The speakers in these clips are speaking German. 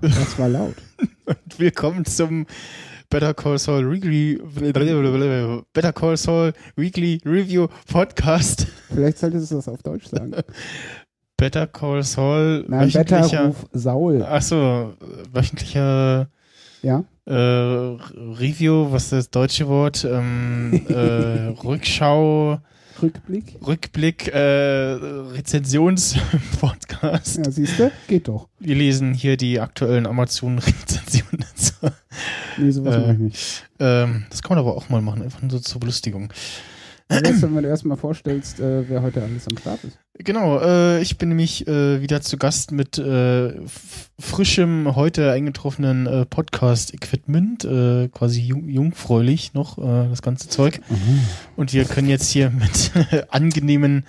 Das war laut. Und willkommen zum Better Call Saul Weekly Review Podcast. Vielleicht solltest du das auf Deutsch sagen. Better Call Saul, Nein, Better Ruf Saul. Achso, wöchentlicher Ja? Review, was ist das deutsche Wort? Rückschau, Rückblick, Rezensionspodcast. Ja, siehst du? Geht doch. Wir lesen hier die aktuellen Amazon-Rezensionen dazu. Nee, sowas mache ich nicht. Das kann man aber auch mal machen, einfach nur so zur Belustigung. Wenn du erstmal vorstellst, wer heute alles am Start ist. Genau, ich bin nämlich wieder zu Gast mit frischem, heute eingetroffenen Podcast-Equipment, quasi jungfräulich noch, das ganze Zeug. Und wir können jetzt hier mit angenehmen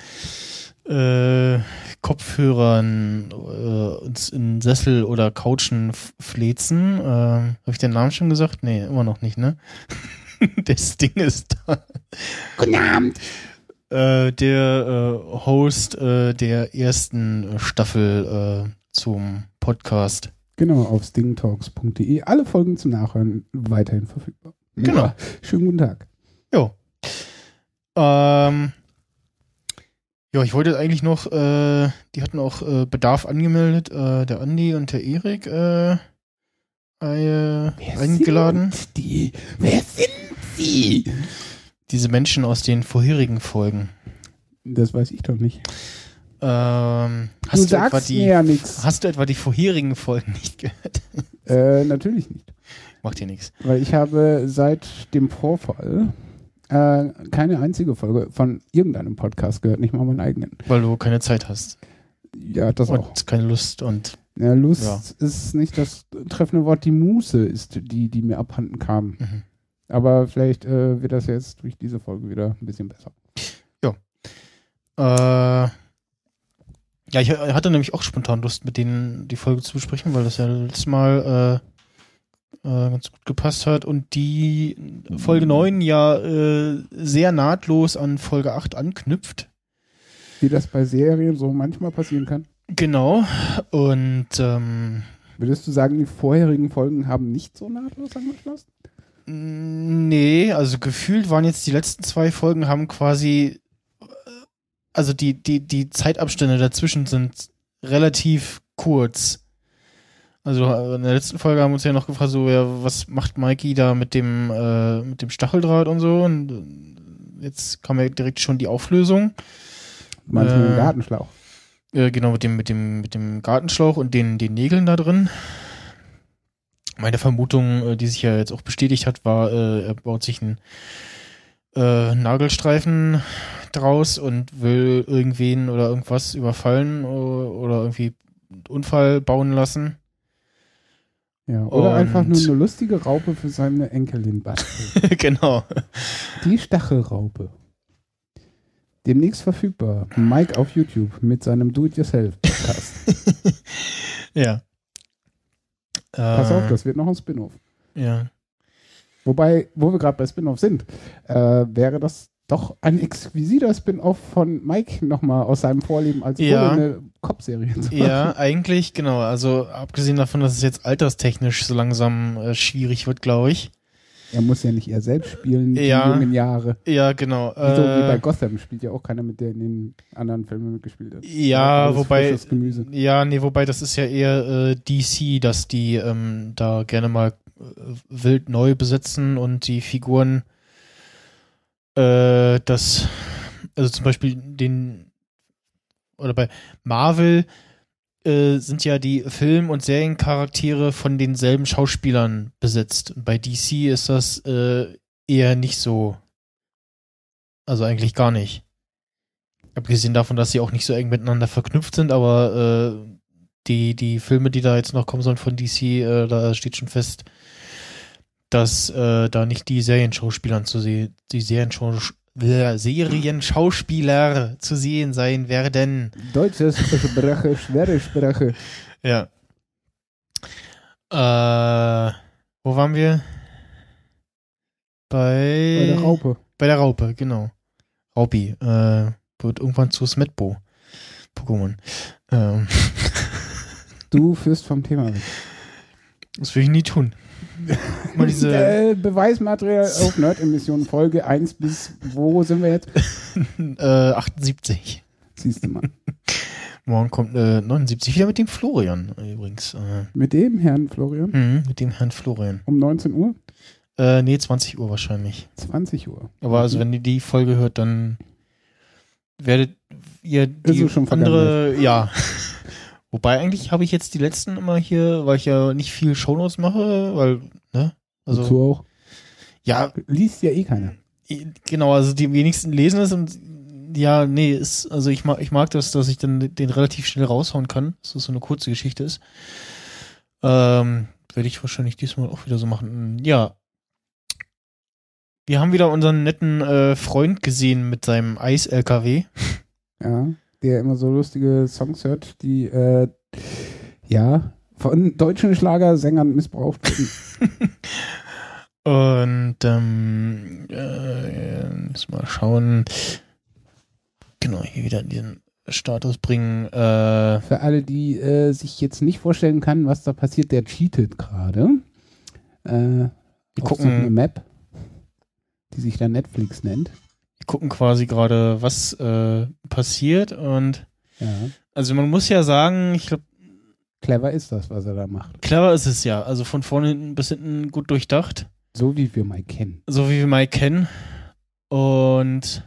Kopfhörern uns in Sessel oder Couchen flezen. Habe ich den Namen schon gesagt? Nee, immer noch nicht, ne? Das Ding ist da. Guten Abend. Der Host der ersten Staffel zum Podcast. Genau, auf stingtalks.de. Alle Folgen zum Nachhören weiterhin verfügbar. Genau. Ja, schönen guten Tag. Jo. Ja, ich wollte eigentlich noch, die hatten auch Bedarf angemeldet, der Andi und der Erik eingeladen. Wer sind die? Diese Menschen aus den vorherigen Folgen. Das weiß ich doch nicht. Du sagst mir ja nichts. Hast du etwa die vorherigen Folgen nicht gehört? Natürlich nicht. Macht dir nichts. Weil ich habe seit dem Vorfall keine einzige Folge von irgendeinem Podcast gehört, nicht mal meinen eigenen. Weil du keine Zeit hast. Ja, das und auch. Und keine Lust und... Ja, Lust ist nicht das treffende Wort. Die Muße ist die mir abhanden kam. Mhm. Aber vielleicht wird das jetzt durch diese Folge wieder ein bisschen besser. Ja. Ja, ich hatte nämlich auch spontan Lust, mit denen die Folge zu besprechen, weil das ja letztes Mal ganz gut gepasst hat und die Folge 9 ja sehr nahtlos an Folge 8 anknüpft. Wie das bei Serien so manchmal passieren kann. Genau. Und würdest du sagen, die vorherigen Folgen haben nicht so nahtlos angeschlossen? Nee, also gefühlt waren jetzt die letzten 2 Folgen haben quasi, also die Zeitabstände dazwischen sind relativ kurz. Also in der letzten Folge haben wir uns ja noch gefragt, so, ja, was macht Mikey da mit dem Stacheldraht und so, und jetzt kam ja direkt schon die Auflösung. Meinst du mit dem Gartenschlauch? Genau, mit dem Gartenschlauch und den Nägeln da drin. Meine Vermutung, die sich ja jetzt auch bestätigt hat, war, er baut sich einen Nagelstreifen draus und will irgendwen oder irgendwas überfallen oder irgendwie einen Unfall bauen lassen. Ja, oder einfach nur eine lustige Raupe für seine Enkelin basteln. Genau. Die Stachelraupe. Demnächst verfügbar. Mike auf YouTube mit seinem Do-it-yourself-Podcast. Ja. Pass auf, das wird noch ein Spin-off. Ja. Wobei, wo wir gerade bei Spin-off sind, wäre das doch ein exquisiter Spin-off von Mike nochmal aus seinem Vorleben als eine Cop-Serie zu machen. Ja, eigentlich, genau. Also abgesehen davon, dass es jetzt alterstechnisch so langsam schwierig wird, glaube ich. Er muss ja nicht er selbst spielen, die jungen Jahre. Ja, genau. So wie bei Gotham spielt ja auch keiner mit, der in den anderen Filmen mitgespielt hat. Ja, wobei, wobei das ist ja eher DC, dass die da gerne mal wild neu besetzen und die Figuren also zum Beispiel oder bei Marvel sind ja die Film- und Seriencharaktere von denselben Schauspielern besetzt. Und bei DC ist das eher nicht so. Also eigentlich gar nicht. Abgesehen davon, dass sie auch nicht so eng miteinander verknüpft sind, aber die Filme, die da jetzt noch kommen sollen von DC, da steht schon fest, dass da nicht die Serienschauspieler zu sehen sein werden. Deutsche Sprache, schwere Sprache. Ja. Wo waren wir? Bei der Raupe. Bei der Raupe, genau. Raupi. Wird irgendwann zu Smetbo. Pokémon. Du führst vom Thema weg. Das will ich nie tun. Mal diese Beweismaterial auf Nerd-Emission Folge 1 bis, wo sind wir jetzt? 78. Siehst du mal. Morgen kommt 79, wieder mit dem Florian übrigens. Mit dem Herrn Florian? Mit dem Herrn Florian. Um 19 Uhr? Nee, 20 Uhr wahrscheinlich. 20 Uhr. Aber also wenn ihr die Folge hört, dann werdet ihr die schon andere, ja. Wobei eigentlich habe ich jetzt die letzten immer hier, weil ich ja nicht viel Shownotes mache, weil, ne? Also, wozu auch? Ja. Liest ja eh keiner. Genau, also die wenigsten lesen es und ja, nee, also ich mag das, dass ich dann den relativ schnell raushauen kann, dass das so eine kurze Geschichte ist. Werde ich wahrscheinlich diesmal auch wieder so machen. Ja. Wir haben wieder unseren netten Freund gesehen mit seinem Eis-LKW. Ja, der immer so lustige Songs hört, die von deutschen Schlagersängern missbraucht werden. Und muss mal schauen. Genau, hier wieder diesen Status bringen. Für alle, die sich jetzt nicht vorstellen können, was da passiert, der cheatet gerade. Wir gucken so eine Map, die sich da Netflix nennt. Wir gucken quasi gerade, was passiert und also man muss ja sagen, ich glaube, clever ist das, was er da macht. Clever ist es ja, also von vorne bis hinten gut durchdacht. So wie wir Mike kennen. So wie wir Mike kennen und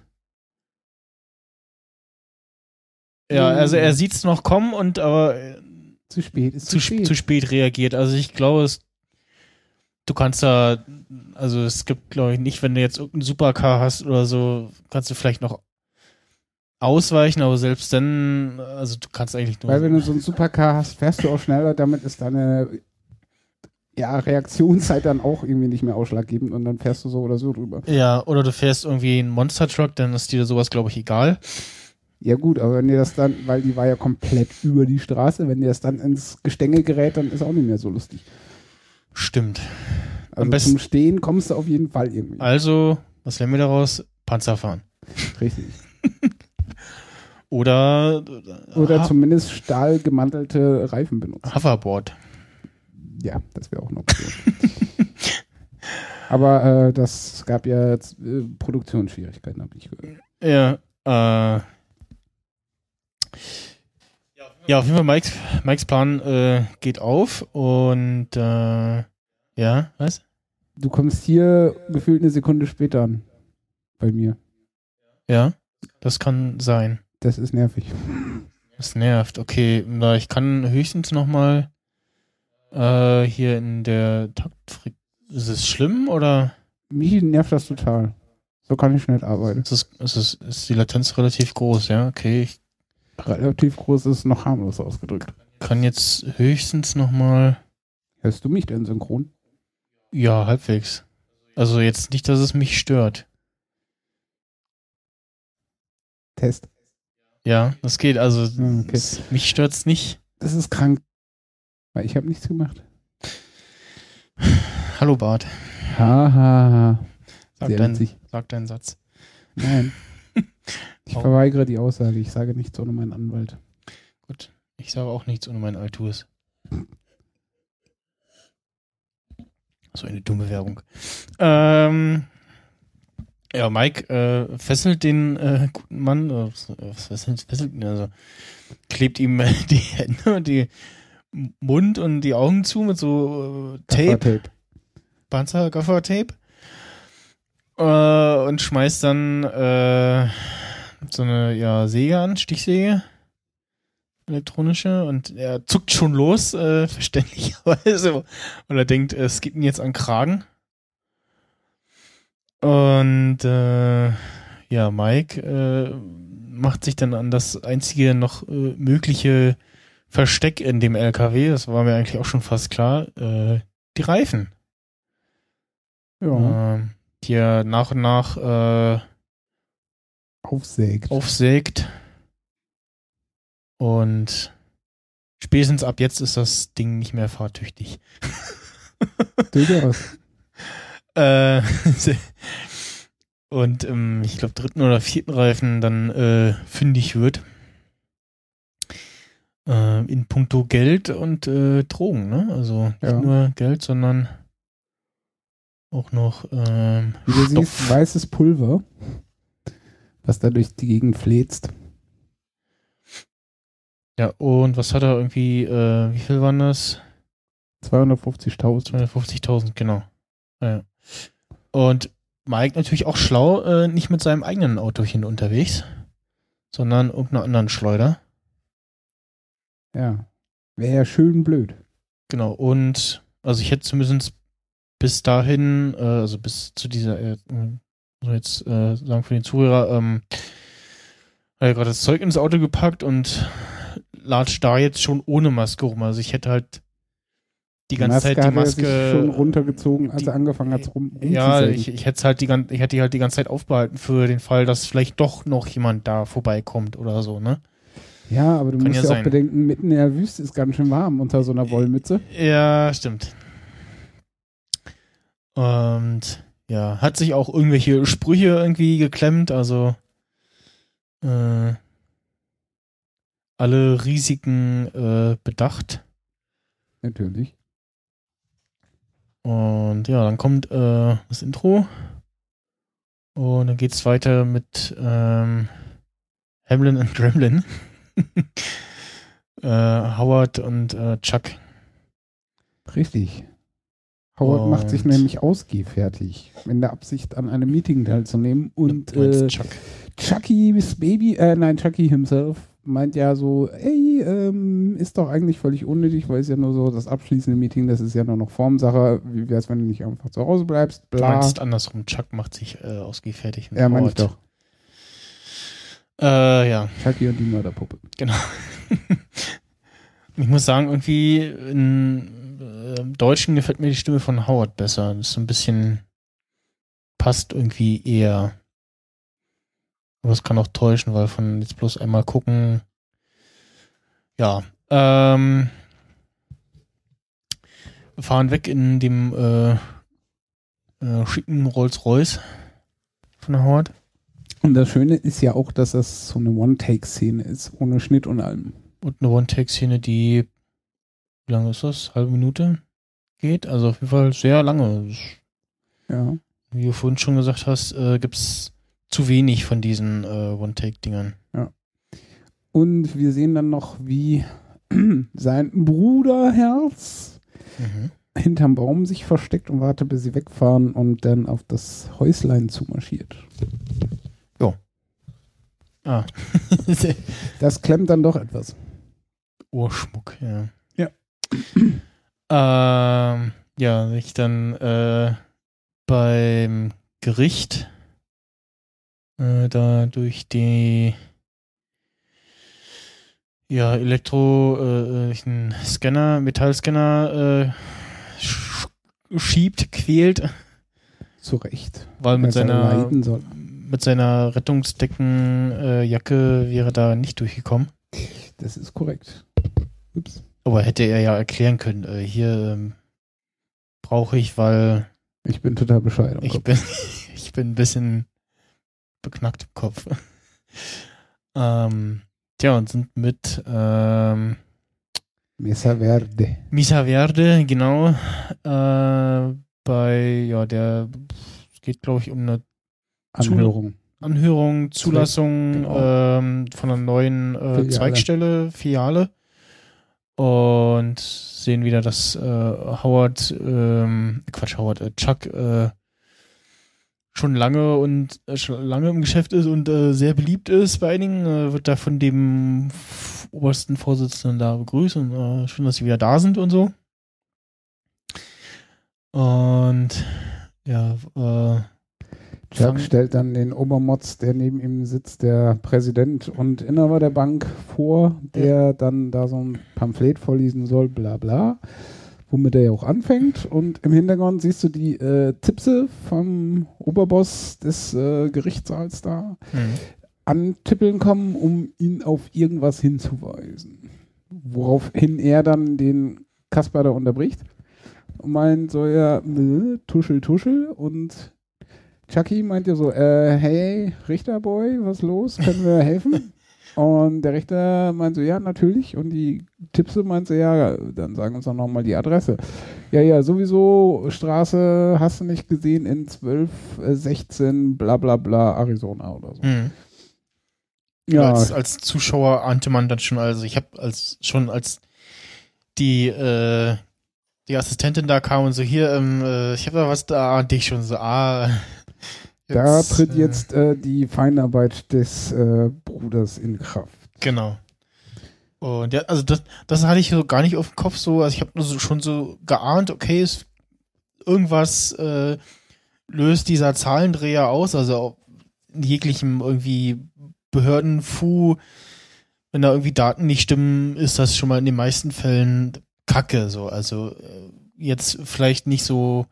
ja, also er sieht es noch kommen und aber zu spät ist zu spät reagiert. Also ich glaube, du kannst da, also es gibt, glaube ich, nicht, wenn du jetzt irgendeinen Supercar hast oder so, kannst du vielleicht noch ausweichen, aber selbst dann, also du kannst eigentlich nur. Weil wenn du so einen Supercar hast, fährst du auch schneller, damit ist deine Reaktionszeit dann auch irgendwie nicht mehr ausschlaggebend und dann fährst du so oder so drüber. Ja, oder du fährst irgendwie einen Monster Truck, dann ist dir sowas, glaube ich, egal. Ja gut, aber wenn dir das dann, weil die war ja komplett über die Straße, wenn dir das dann ins Gestänge gerät, dann ist auch nicht mehr so lustig. Stimmt. Also zum Stehen kommst du auf jeden Fall irgendwie. Also, was lernen wir daraus? Panzer fahren. Richtig. Oder zumindest stahlgemantelte Reifen benutzen. Hoverboard. Ja, das wäre auch eine Option. Aber das gab ja jetzt Produktionsschwierigkeiten, habe ich gehört. Ja, ja, auf jeden Fall Mikes Plan geht auf und ja, was? Du kommst hier gefühlt eine Sekunde später an. Bei mir. Ja, das kann sein. Das ist nervig. Das nervt, okay. Na, ich kann höchstens nochmal hier in der Taktfrequenz. Ist es schlimm oder? Mich nervt das total. So kann ich nicht arbeiten. Ist die Latenz relativ groß, ja? Okay. Relativ groß ist noch harmlos ausgedrückt. Kann jetzt höchstens nochmal. Hörst du mich denn synchron? Ja, halbwegs. Also jetzt nicht, dass es mich stört. Test. Ja, das geht. Also okay. Mich stört's nicht. Das ist krank. Weil ich habe nichts gemacht. Hallo Bart. Haha. Sag deinen Satz. Nein. Ich verweigere die Aussage. Ich sage nichts ohne meinen Anwalt. Gut. Ich sage auch nichts ohne meinen Altus. So eine dumme Werbung. Ja, Mike fesselt den guten Mann. Was fesselt ihn? Also klebt ihm die Hände und die Mund und die Augen zu mit so Tape. Panzer-Gaffer-Tape. Und schmeißt dann so eine Säge an, Stichsäge. Elektronische. Und er zuckt schon los, verständlicherweise. Und er denkt, es geht ihm jetzt an den Kragen. Und Mike macht sich dann an das einzige noch mögliche Versteck in dem LKW, das war mir eigentlich auch schon fast klar, die Reifen. Ja. Die er nach und nach aufsägt. Und spätestens ab jetzt ist das Ding nicht mehr fahrtüchtig. Durchaus. Und ich glaube, 3. oder 4. Reifen dann fündig wird. In puncto Geld und Drogen, ne? Also nicht nur Geld, sondern auch noch wie du siehst, weißes Pulver, was da durch die Gegend fläzt. Ja, und was hat er irgendwie, wie viel waren das? 250.000. 250.000, genau. Ja. Und Mike natürlich auch schlau, nicht mit seinem eigenen Autochen unterwegs, sondern irgendeiner anderen Schleuder. Ja, wäre ja schön blöd. Genau, und also ich hätte zumindest bis dahin, also bis zu dieser, muss jetzt sagen für den Zuhörer, hat er gerade das Zeug ins Auto gepackt und latscht da jetzt schon ohne Maske rum. Also ich hätte halt die ganze Zeit die Maske er sich schon runtergezogen, als er angefangen hat rumzusägen. Ja, ich hätte die halt die ganze Zeit aufbehalten für den Fall, dass vielleicht doch noch jemand da vorbeikommt oder so, ne? Ja, aber du musst ja auch bedenken, mitten in der Wüste ist ganz schön warm unter so einer Wollmütze. Ja, stimmt. Und ja, hat sich auch irgendwelche Sprüche irgendwie geklemmt, also alle Risiken bedacht. Natürlich. Und ja, dann kommt das Intro und dann geht's weiter mit Hamlin und Gremlin. Howard und Chuck. Richtig. Howard macht sich nämlich ausgehfertig, in der Absicht, an einem Meeting teilzunehmen. Und Chucky's Baby, Chucky himself meint ja so, ey, ist doch eigentlich völlig unnötig, weil es ja nur so das abschließende Meeting, das ist ja nur noch Formsache. Wie wär's, wenn du nicht einfach zu Hause bleibst? Bla. Du meinst andersrum, Chuck macht sich ausgehfertig. Ja, meine ich doch. Ja. Chucky und die Mörderpuppe. Genau. Ich muss sagen, irgendwie im Deutschen gefällt mir die Stimme von Howard besser. Das ist so ein bisschen, passt irgendwie eher. Aber es kann auch täuschen, weil von jetzt bloß einmal gucken. Ja. Wir fahren weg in dem schicken Rolls-Royce von Howard. Und das Schöne ist ja auch, dass das so eine One-Take-Szene ist, ohne Schnitt und allem. Und eine One-Take-Szene, die, wie lange ist das? Halbe Minute geht? Also auf jeden Fall sehr lange. Ja. Wie du vorhin schon gesagt hast, gibt es zu wenig von diesen One-Take-Dingern. Ja. Und wir sehen dann noch, wie sein Bruderherz hinterm Baum sich versteckt und wartet, bis sie wegfahren und dann auf das Häuslein zumarschiert. Jo. Ah. Das klemmt dann doch etwas. Ohrschmuck, ja. Ja. Ja, ich dann beim Gericht da durch die Scanner, Metallscanner schiebt, quält. Zu Recht. Weil mit seiner Rettungsdeckenjacke wäre da nicht durchgekommen. Das ist korrekt. Ups. Aber hätte er ja erklären können, hier brauche ich, weil ich bin total bescheuert. Ich bin ein bisschen beknackt im Kopf. Und sind mit Mesa Verde, genau. Es geht, glaube ich, um eine Anhörung, Zulassung von einer neuen Filiale. Und sehen wieder, dass Chuck schon lange im Geschäft ist und sehr beliebt ist bei einigen, wird da von dem obersten Vorsitzenden da begrüßt und schön, dass sie wieder da sind und so. Und ja, Chuck stellt dann den Obermotz, der neben ihm sitzt, der Präsident und Inhaber der Bank vor, der dann da so ein Pamphlet vorlesen soll, bla bla, womit er ja auch anfängt. Und im Hintergrund siehst du die Tipse vom Oberboss des Gerichtssaals da antippeln kommen, um ihn auf irgendwas hinzuweisen. Woraufhin er dann den Kasper da unterbricht und meint so, ja, tuschel und Chucky meint ja so, hey, Richterboy, was los? Können wir helfen? Und der Richter meinte so, ja, natürlich. Und die Tippse meinte, ja, dann sagen uns doch nochmal die Adresse. Ja, sowieso, Straße hast du nicht gesehen in 1216 bla bla bla Arizona oder so. Mhm. Ja. Als Zuschauer ahnte man dann schon, also ich habe als die Assistentin da kam und so, hier, ich habe da was da, und ich schon so, da tritt jetzt die Feinarbeit des Bruders in Kraft. Genau. Und ja, also das hatte ich so gar nicht auf dem Kopf so, also ich habe nur so, schon so geahnt, okay, irgendwas löst dieser Zahlendreher aus, also in jeglichem irgendwie Behördenfu, wenn da irgendwie Daten nicht stimmen, ist das schon mal in den meisten Fällen Kacke, so, also jetzt vielleicht nicht so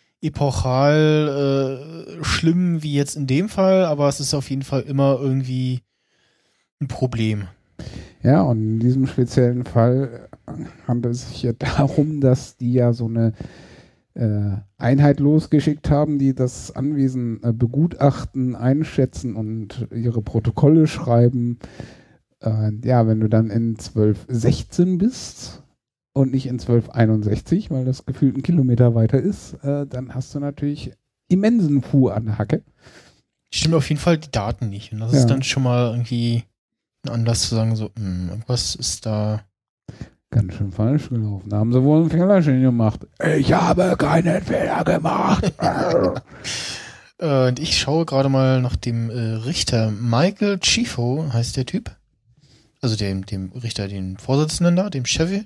epochal schlimm wie jetzt in dem Fall, aber es ist auf jeden Fall immer irgendwie ein Problem. Ja, und in diesem speziellen Fall handelt es sich ja darum, dass die ja so eine Einheit losgeschickt haben, die das Anwesen begutachten, einschätzen und ihre Protokolle schreiben. Ja, wenn du dann in 1216 bist und nicht in 1261, weil das gefühlt einen Kilometer weiter ist, dann hast du natürlich immensen Fu an der Hacke. Stimmt auf jeden Fall die Daten nicht. Und das ist dann schon mal irgendwie ein Anlass zu sagen, so, irgendwas ist da ganz schön falsch gelaufen. Da haben sie wohl einen Fehlerchen gemacht. Ich habe keinen Fehler gemacht. Und ich schaue gerade mal nach dem Richter. Michael Chifo heißt der Typ. Also dem Richter, den Vorsitzenden da, dem Chevy.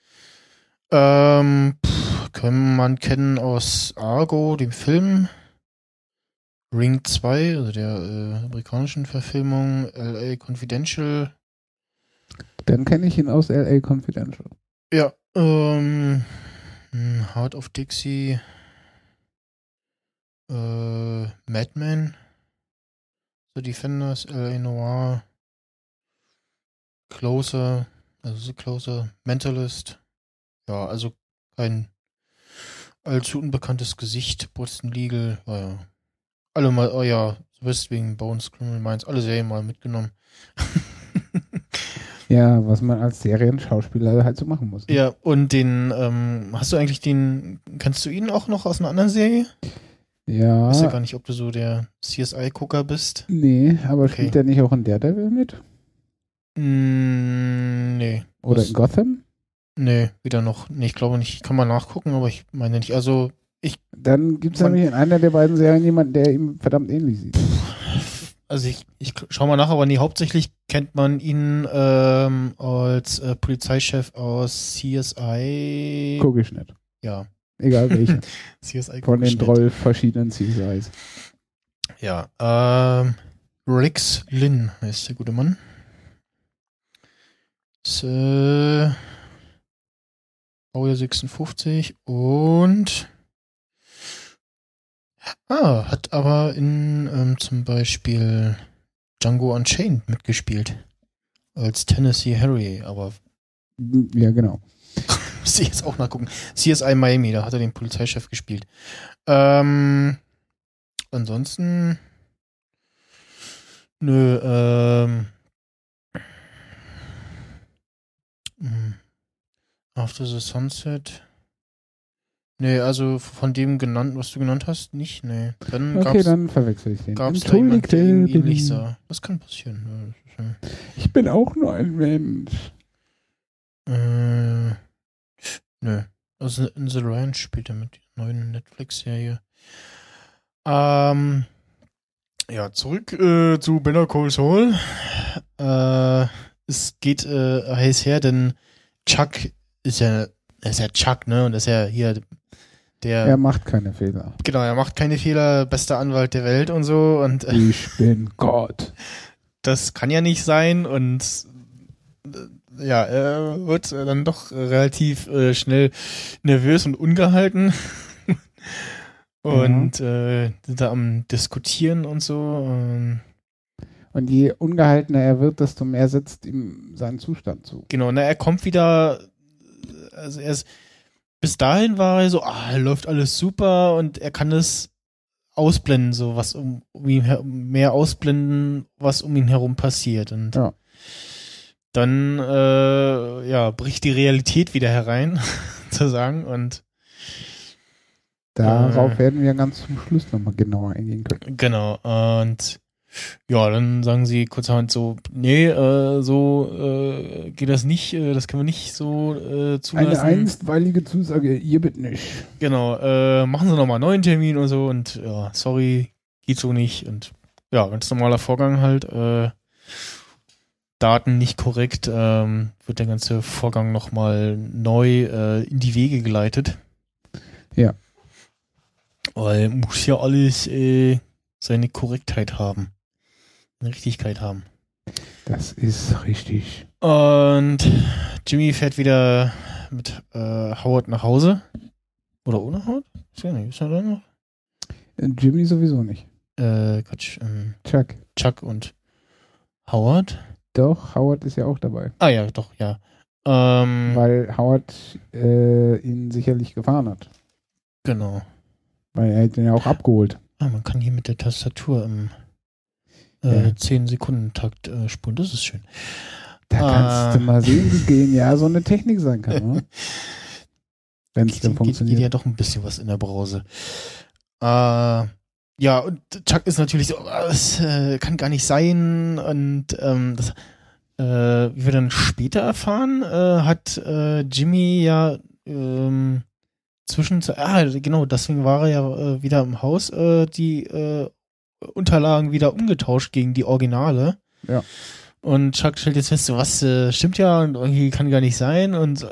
Kann man kennen aus Argo, dem Film. Ring 2, also der amerikanischen Verfilmung. LA Confidential. Dann kenne ich ihn aus LA Confidential. Ja, Heart of Dixie, Madman, The Defenders, LA Noir, Closer, also The Closer, Mentalist. Ja, also kein allzu unbekanntes Gesicht. Boston Legal, ja. Alle mal, oh ja, wegen Bones, Criminal Minds, alle Serien mal mitgenommen. Ja, was man als Serienschauspieler halt so machen muss. Ne? Ja, und den, kennst du ihn auch noch aus einer anderen Serie? Ja. Ich weiß ja gar nicht, ob du so der CSI-Gucker bist. Nee, aber spielt der nicht auch in Daredevil mit? Nee. Oder in Gotham? Nee, wieder noch. Nee, ich glaube nicht. Ich kann mal nachgucken, aber ich meine nicht. Also, Dann gibt es nämlich in einer der beiden Serien jemanden, der ihm verdammt ähnlich sieht. Also ich schau mal nach, aber nee, hauptsächlich kennt man ihn als Polizeichef aus CSI. Guck ich nicht. Ja. Egal welcher. CSI von den 12 verschiedenen CSIs. Ja, Rix Lin heißt der gute Mann. Baujahr 56 und hat aber in zum Beispiel Django Unchained mitgespielt. Als Tennessee Harry, aber ja, genau. muss ich jetzt auch nachgucken. CSI Miami, da hat er den Polizeichef gespielt. Ansonsten After the Sunset. Nee, also von dem genannt, was du genannt hast, nicht, nee. Dann okay, dann verwechsel ich den. Gab's da jemand, der irgendwie ähnlich sah. Das kann passieren. Ich bin auch nur ein Mensch. Nö. Also in The Ranch spielt er mit der neuen Netflix-Serie. Ja, zurück zu Better Call Saul. Es geht heiß her, denn Chuck ist ja Chuck, ne? Und das ist ja hier er macht keine Fehler. Genau, er macht keine Fehler, bester Anwalt der Welt und so. Und ich bin Gott. Das kann ja nicht sein und ja, er wird dann doch relativ schnell nervös und ungehalten und sind da am Diskutieren und so. Und je ungehaltener er wird, desto mehr setzt ihm sein Zustand zu. Genau, er kommt wieder, also bis dahin war er so, läuft alles super und er kann es ausblenden, so was mehr ausblenden, was um ihn herum passiert. Und dann bricht die Realität wieder herein, sozusagen. Und darauf werden wir ganz zum Schluss nochmal genauer eingehen können. Genau. Und ja, dann sagen sie kurzerhand so, nee, geht das nicht, das können wir nicht so zulassen. Eine einstweilige Zusage, ihr bitte nicht. Genau, machen Sie nochmal einen neuen Termin und so und ja, sorry, geht so nicht und ja, ganz normaler Vorgang halt, Daten nicht korrekt, wird der ganze Vorgang nochmal neu in die Wege geleitet. Ja. Weil muss ja alles seine Korrektheit haben. Eine Richtigkeit haben. Das ist richtig. Und Jimmy fährt wieder mit Howard nach Hause. Oder ohne Howard? Ist ja nicht. Ist er da noch? Jimmy sowieso nicht. Quatsch. Chuck und Howard. Doch, Howard ist ja auch dabei. Ah ja, doch, ja. Weil Howard ihn sicherlich gefahren hat. Genau. Weil er hat ihn ja auch abgeholt. Ah, man kann hier mit der Tastatur im 10-Sekunden-Takt spulen. Das ist schön. Da kannst du mal sehen, wie genial so eine Technik sein kann. Ne? Wenn es dann funktioniert. Geht ja doch ein bisschen was in der Brause. Ja, und Chuck ist natürlich so, das kann gar nicht sein. Und das, wie wir dann später erfahren, hat Jimmy ja genau, deswegen war er ja wieder im Haus, die Unterlagen wieder umgetauscht gegen die Originale. Ja. Und Chuck stellt jetzt fest, so was stimmt ja und irgendwie kann gar nicht sein und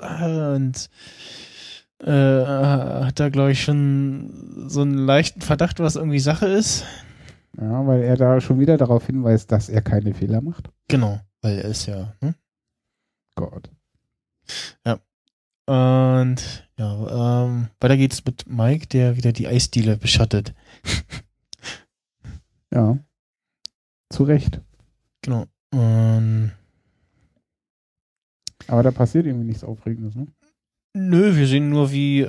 hat da, glaube ich, schon so einen leichten Verdacht, was irgendwie Sache ist. Ja, weil er da schon wieder darauf hinweist, dass er keine Fehler macht. Genau, weil er ist ja, Gott. Ja. Und ja, weiter geht's mit Mike, der wieder die Eisdiele beschattet. Ja. Zu Recht. Genau. Aber da passiert irgendwie nichts Aufregendes, ne? Nö, wir sehen nur, wie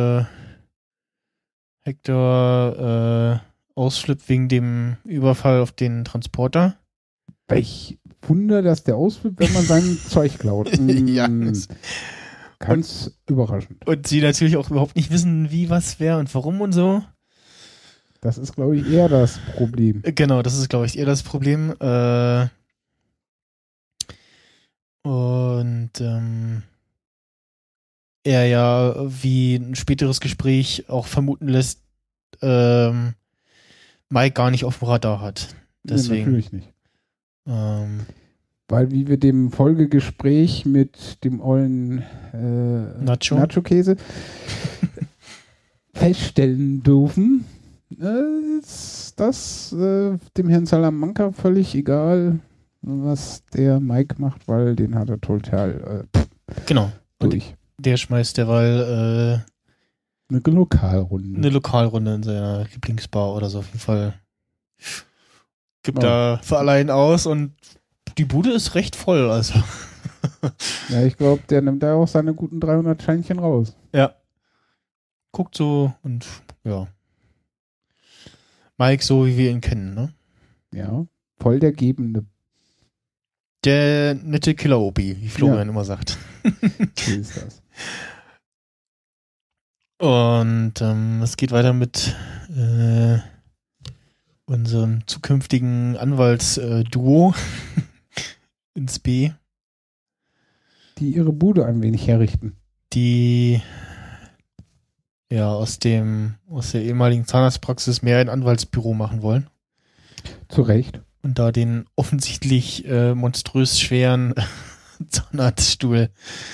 Hector ausflippt wegen dem Überfall auf den Transporter. Welch Wunder, dass der ausflippt, wenn man sein Zeug klaut. Ja. Ganz überraschend. Und sie natürlich auch überhaupt nicht wissen, wie, was, wer und warum und so. Das ist, glaube ich, eher das Problem. Genau, das ist, glaube ich, eher das Problem. Und er ja, wie ein späteres Gespräch auch vermuten lässt, Mike gar nicht auf dem Radar hat. Deswegen. Nee, natürlich nicht. Weil wie wir dem Folgegespräch mit dem ollen Nacho-Käse feststellen dürfen, ist das dem Herrn Salamanca völlig egal, was der Mike macht, weil den hat er total genau. durch. Der schmeißt derweil eine Lokalrunde in seiner Lieblingsbar oder so auf jeden Fall. Gibt da für allein aus und die Bude ist recht voll, also. Ja, ich glaube, der nimmt da auch seine guten 300 Scheinchen raus. Ja. Guckt so und ja. Mike so, wie wir ihn kennen, ne? Ja, voll der Gebende. Der nette Killer-Opi, wie Florian immer sagt. So ist das. Und es geht weiter mit unserem zukünftigen Anwaltsduo ins B. Die ihre Bude ein wenig herrichten. Die ja aus der ehemaligen Zahnarztpraxis mehr ein Anwaltsbüro machen wollen. Zu Recht. Und da den offensichtlich monströs schweren Zahnarztstuhl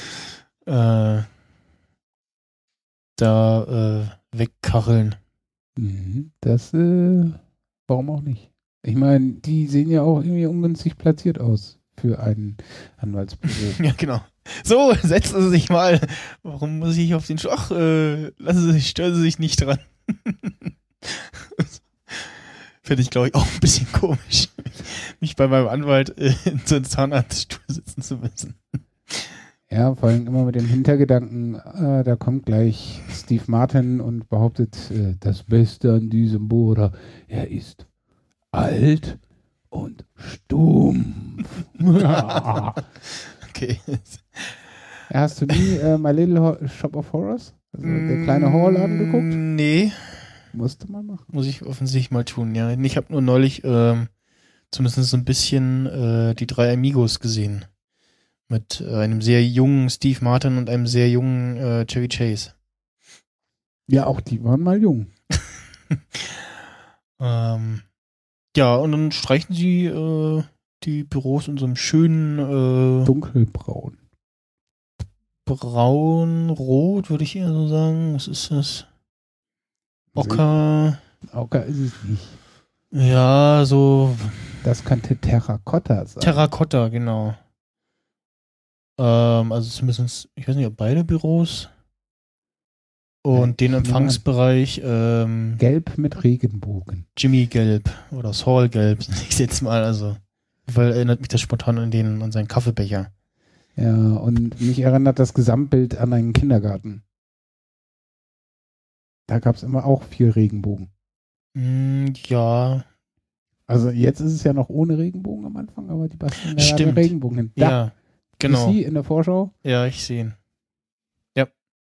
wegkacheln. Das, warum auch nicht? Ich meine, die sehen ja auch irgendwie ungünstig platziert aus für ein Anwaltsbüro. Ja, genau. So, setzen Sie sich mal. Warum muss ich auf den Stuhl? Ach, stören Sie sich nicht dran. Finde ich, glaube ich, auch ein bisschen komisch, mich bei meinem Anwalt in so einem Zahnarztstuhl sitzen zu müssen. Ja, vor allem immer mit dem Hintergedanken, da kommt gleich Steve Martin und behauptet, das Beste an diesem Bohrer, er ist alt und stumpf. Okay. Hast du nie My Little Shop of Horrors? Also der kleine Horrorladen geguckt? Nee. Musste man machen. Muss ich offensichtlich mal tun, ja. Ich habe nur neulich zumindest so ein bisschen die drei Amigos gesehen. Mit einem sehr jungen Steve Martin und einem sehr jungen Chevy Chase. Ja, auch die waren mal jung. Ja, und dann streichen sie die Büros in so einem schönen dunkelbraun. Braun-rot, würde ich eher so sagen. Was ist das? Ocker. Ocker ist es nicht. Ja, so. Das könnte Terrakotta sein. Terrakotta, genau. Also zumindest, ich weiß nicht, ob beide Büros. Und den Empfangsbereich Gelb mit Regenbogen. Jimmy Gelb oder Saul Gelb, ich jetzt mal, also. Weil erinnert mich das spontan an seinen Kaffeebecher. Ja, und mich erinnert das Gesamtbild an einen Kindergarten. Da gab es immer auch viel Regenbogen. Ja. Also jetzt ist es ja noch ohne Regenbogen am Anfang, aber die basteln da Stimmt. Regenbogen hin. Da. Ja, genau. Ist sie in der Vorschau? Ja, ich sehe ihn. Ja.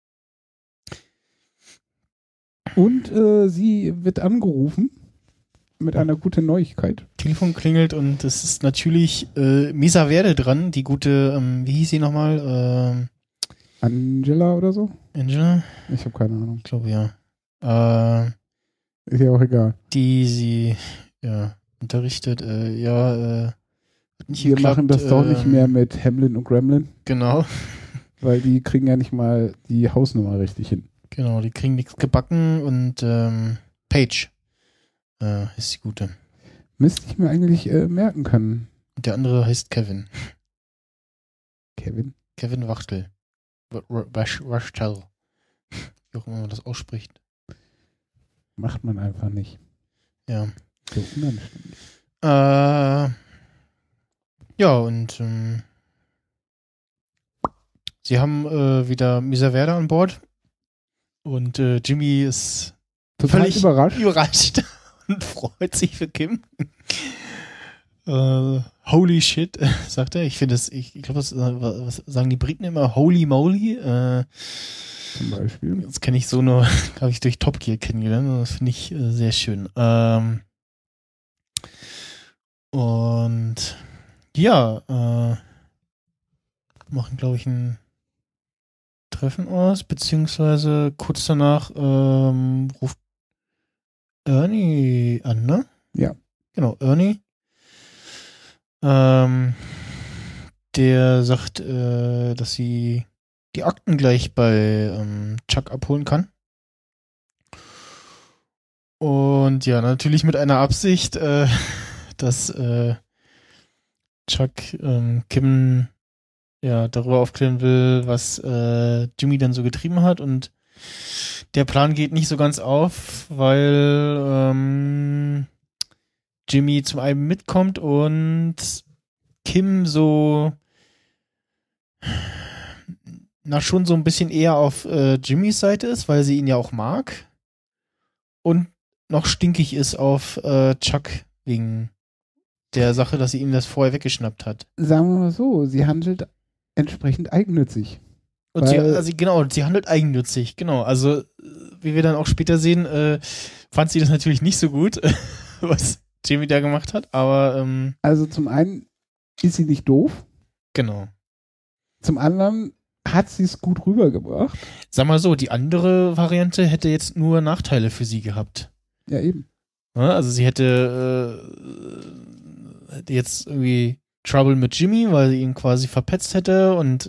Und sie wird angerufen mit einer guten Neuigkeit. Telefon klingelt und es ist natürlich Misa Verde dran, die gute, wie hieß sie nochmal? Angela oder so? Angela? Ich habe keine Ahnung. Ich glaube ja. Ist ja auch egal. Die sie unterrichtet. Wir machen das doch nicht mehr mit Hamlin und Gremlin. Genau. Weil die kriegen ja nicht mal die Hausnummer richtig hin. Genau, die kriegen nichts gebacken und Paige ist die gute. Müsste ich mir eigentlich merken können. Und der andere heißt Kevin. Kevin? Kevin Wachtel. Wachtel. Wie auch immer man das ausspricht. Macht man einfach nicht. Ja. So unanständig. Ja, und sie haben wieder Misa Verde an Bord. Und Jimmy ist total überrascht und freut sich für Kim. Holy shit, sagt er. Ich finde das, ich glaube, was sagen die Briten immer? Holy moly. Zum Beispiel. Das kenne ich so nur, habe ich durch Top Gear kennengelernt. Das finde ich sehr schön. Und ja, machen, glaube ich, ein Treffen aus, beziehungsweise kurz danach ruft Ernie an, ne? Ja. Genau, Ernie. Der sagt, dass sie die Akten gleich bei Chuck abholen kann. Und ja, natürlich mit einer Absicht, dass Chuck Kim darüber aufklären will, was Jimmy dann so getrieben hat. Und der Plan geht nicht so ganz auf, weil Jimmy zum einen mitkommt und Kim so schon so ein bisschen eher auf Jimmys Seite ist, weil sie ihn ja auch mag. Und noch stinkig ist auf Chuck wegen der Sache, dass sie ihm das vorher weggeschnappt hat. Sagen wir mal so, sie handelt entsprechend eigennützig. Und sie handelt eigennützig, genau. Also, wie wir dann auch später sehen, fand sie das natürlich nicht so gut, was Jimmy da gemacht hat, aber also zum einen ist sie nicht doof. Genau. Zum anderen hat sie es gut rübergebracht. Sag mal so, die andere Variante hätte jetzt nur Nachteile für sie gehabt. Ja, eben. Ja, also sie hätte jetzt irgendwie Trouble mit Jimmy, weil sie ihn quasi verpetzt hätte und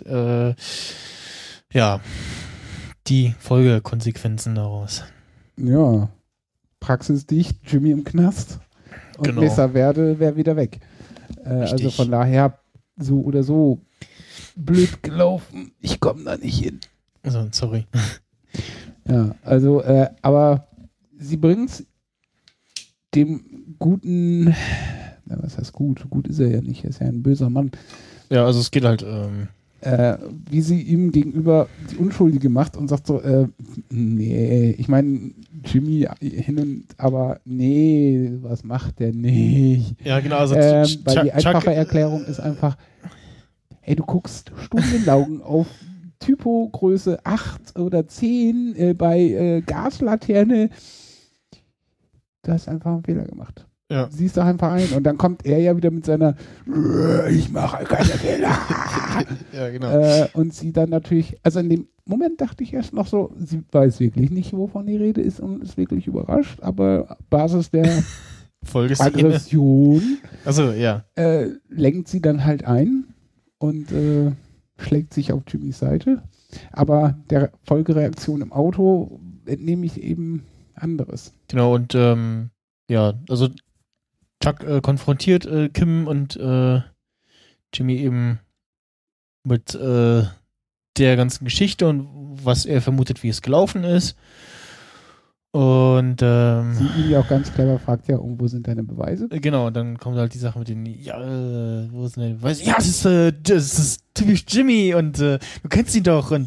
die Folgekonsequenzen daraus. Ja, praxisdicht, Jimmy im Knast und Genau. Misa Verde wäre wieder weg. Also von daher so oder so blöd gelaufen. Ich komme da nicht hin. Also, sorry. Ja, also, aber sie bringt es dem guten, was heißt gut? Gut ist er ja nicht, er ist ja ein böser Mann. Ja, also es geht halt, wie sie ihm gegenüber die Unschuldige macht und sagt so, nee, ich meine, Jimmy hin und aber nee, was macht der nicht? Ja, genau. Also weil die einfache Erklärung ist einfach, ey, du guckst stundenlang auf Typo-Größe 8 oder 10 bei Gaslaterne. Du hast einfach einen Fehler gemacht. Ja. Siehst doch einfach ein. Und dann kommt er ja wieder mit seiner ich mache keine Fehler. Ja, genau. Und sie dann natürlich, also in dem Moment dachte ich erst noch so, sie weiß wirklich nicht, wovon die Rede ist und ist wirklich überrascht, aber Basis der Aggression also, ja. lenkt sie dann halt ein und schlägt sich auf Jimmys Seite. Aber der Folgereaktion im Auto entnehme ich eben anderes. Genau, und ja, also Chuck konfrontiert Kim und Jimmy eben mit der ganzen Geschichte und was er vermutet, wie es gelaufen ist. Und sie ihn ja auch ganz clever fragt, ja, wo sind deine Beweise? Genau, und dann kommt halt die Sache mit den, ja, wo sind deine Beweise? Ja, das ist typisch Jimmy und du kennst ihn doch und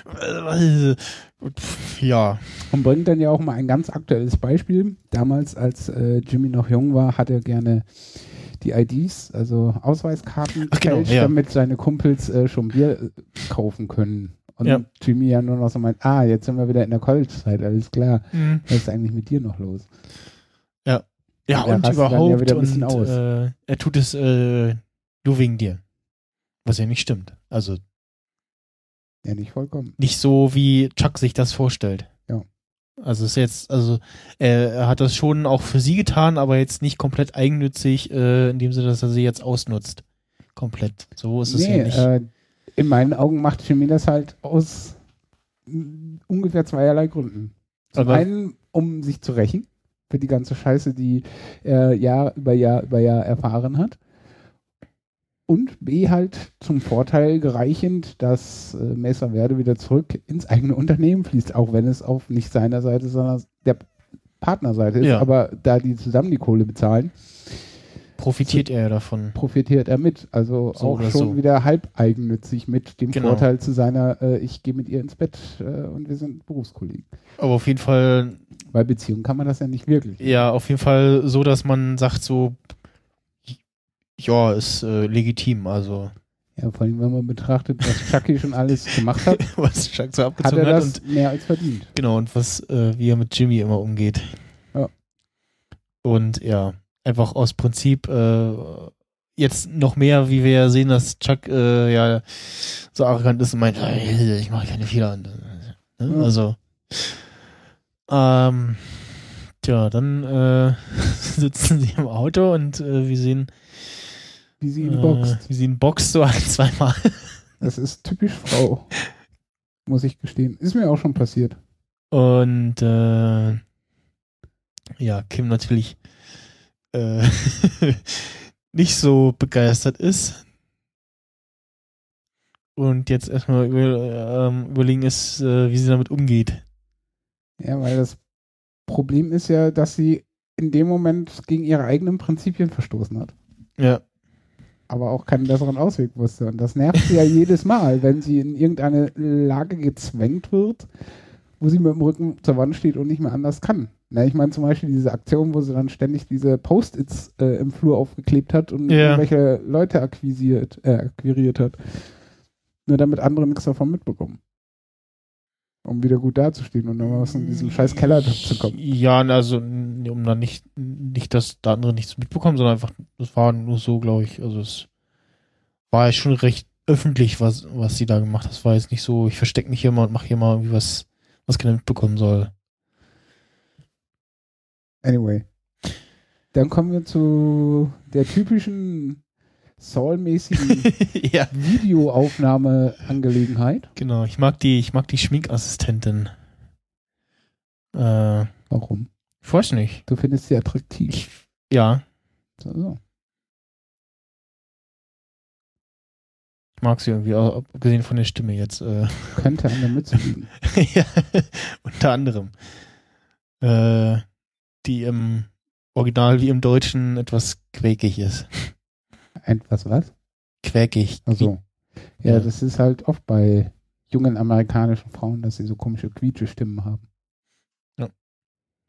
ja. Und bringt dann ja auch mal ein ganz aktuelles Beispiel. Damals, als Jimmy noch jung war, hat er gerne die IDs, also Ausweiskarten gefälscht, damit seine Kumpels schon Bier kaufen können. Und Jimmy ja nur noch so meint, jetzt sind wir wieder in der College-Zeit, alles klar. Was ist eigentlich mit dir noch los? Ja. Ja, und überhaupt, wieder ein bisschen aus. Er tut es nur wegen dir. Was ja nicht stimmt. Also ja, nicht vollkommen. Nicht so, wie Chuck sich das vorstellt. Ja. Also ist jetzt, also er hat das schon auch für sie getan, aber jetzt nicht komplett eigennützig, in dem Sinne, dass er sie jetzt ausnutzt. Komplett. So ist es ja nicht. In meinen Augen macht Jimmy das halt aus ungefähr zweierlei Gründen. Zum einen, um sich zu rächen für die ganze Scheiße, die er Jahr über Jahr erfahren hat. Und B halt zum Vorteil gereichend, dass Mesa Verde wieder zurück ins eigene Unternehmen fließt, auch wenn es auf nicht seiner Seite, sondern der Partnerseite ist. Aber da die zusammen die Kohle bezahlen, profitiert er davon. Profitiert er mit. Also so auch schon wieder halb eigennützig mit dem Vorteil zu seiner, ich gehe mit ihr ins Bett und wir sind Berufskollegen. Aber auf jeden Fall. Bei Beziehungen kann man das ja nicht wirklich. Ja, auf jeden Fall so, dass man sagt so, ja, ist legitim, also. Ja, vor allem, wenn man betrachtet, was Chucky schon alles gemacht hat, was Chuck so abgezogen hat er das mehr als verdient. Genau, und wie er mit Jimmy immer umgeht. Ja. Und ja, einfach aus Prinzip jetzt noch mehr, wie wir ja sehen, dass Chuck ja so arrogant ist und meint, ich mache keine Fehler. Ne? Also tja, dann sitzen sie im Auto und wir sehen wie sie ihn boxt. Wie sie ihn boxt so zweimal. Das ist typisch Frau. Muss ich gestehen. Ist mir auch schon passiert. Und ja, Kim natürlich nicht so begeistert ist. Und jetzt erstmal überlegen ist, wie sie damit umgeht. Ja, weil das Problem ist ja, dass sie in dem Moment gegen ihre eigenen Prinzipien verstoßen hat. Ja. Aber auch keinen besseren Ausweg wusste. Und das nervt sie ja jedes Mal, wenn sie in irgendeine Lage gezwängt wird, wo sie mit dem Rücken zur Wand steht und nicht mehr anders kann. Na, ich meine zum Beispiel diese Aktion, wo sie dann ständig diese Post-its im Flur aufgeklebt hat und irgendwelche Leute akquiriert hat. Nur damit andere nichts davon mitbekommen. Um wieder gut dazustehen und dann was in diesen scheiß Keller zu kommen. Ja, also um dann nicht, dass da andere nichts mitbekommen, sondern einfach, das war nur so, glaube ich, also es war ja schon recht öffentlich, was sie da gemacht hat. Das war jetzt nicht so, ich verstecke mich hier mal und mache hier mal irgendwie was keiner mitbekommen soll. Anyway. Dann kommen wir zu der typischen Saul-mäßigen Videoaufnahme-Angelegenheit. Genau, ich mag die Schminkassistentin. Warum? Ich weiß nicht. Du findest sie attraktiv. Ja. So. Ich mag sie irgendwie, abgesehen von der Stimme jetzt. Könnte an der Mütze liegen. Ja, unter anderem. Die im Original wie im Deutschen etwas quäkig ist. Etwas was? Quäkig. Also ja, das ist halt oft bei jungen amerikanischen Frauen, dass sie so komische Quietsche-Stimmen haben. Ja.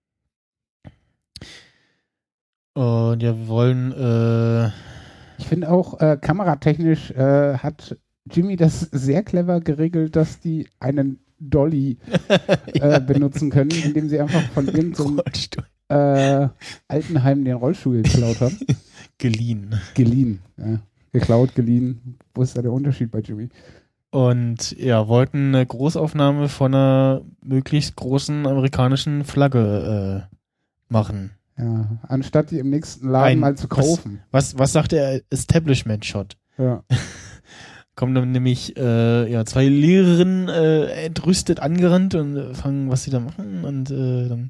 Und ja, wir wollen Ich finde auch, kameratechnisch hat Jimmy das sehr clever geregelt, dass die einen Dolly benutzen können, indem sie einfach von irgendeinem Altenheim den Rollstuhl geklaut haben. Geliehen. Geliehen, ja. Geklaut, geliehen. Wo ist da der Unterschied bei Jimmy? Und ja, wollten eine Großaufnahme von einer möglichst großen amerikanischen Flagge machen. Ja, anstatt die im nächsten Laden mal zu kaufen. Was sagt der Establishment-Shot? Ja. Kommen dann nämlich zwei Lehrerinnen entrüstet angerannt und fangen, was sie da machen. Und dann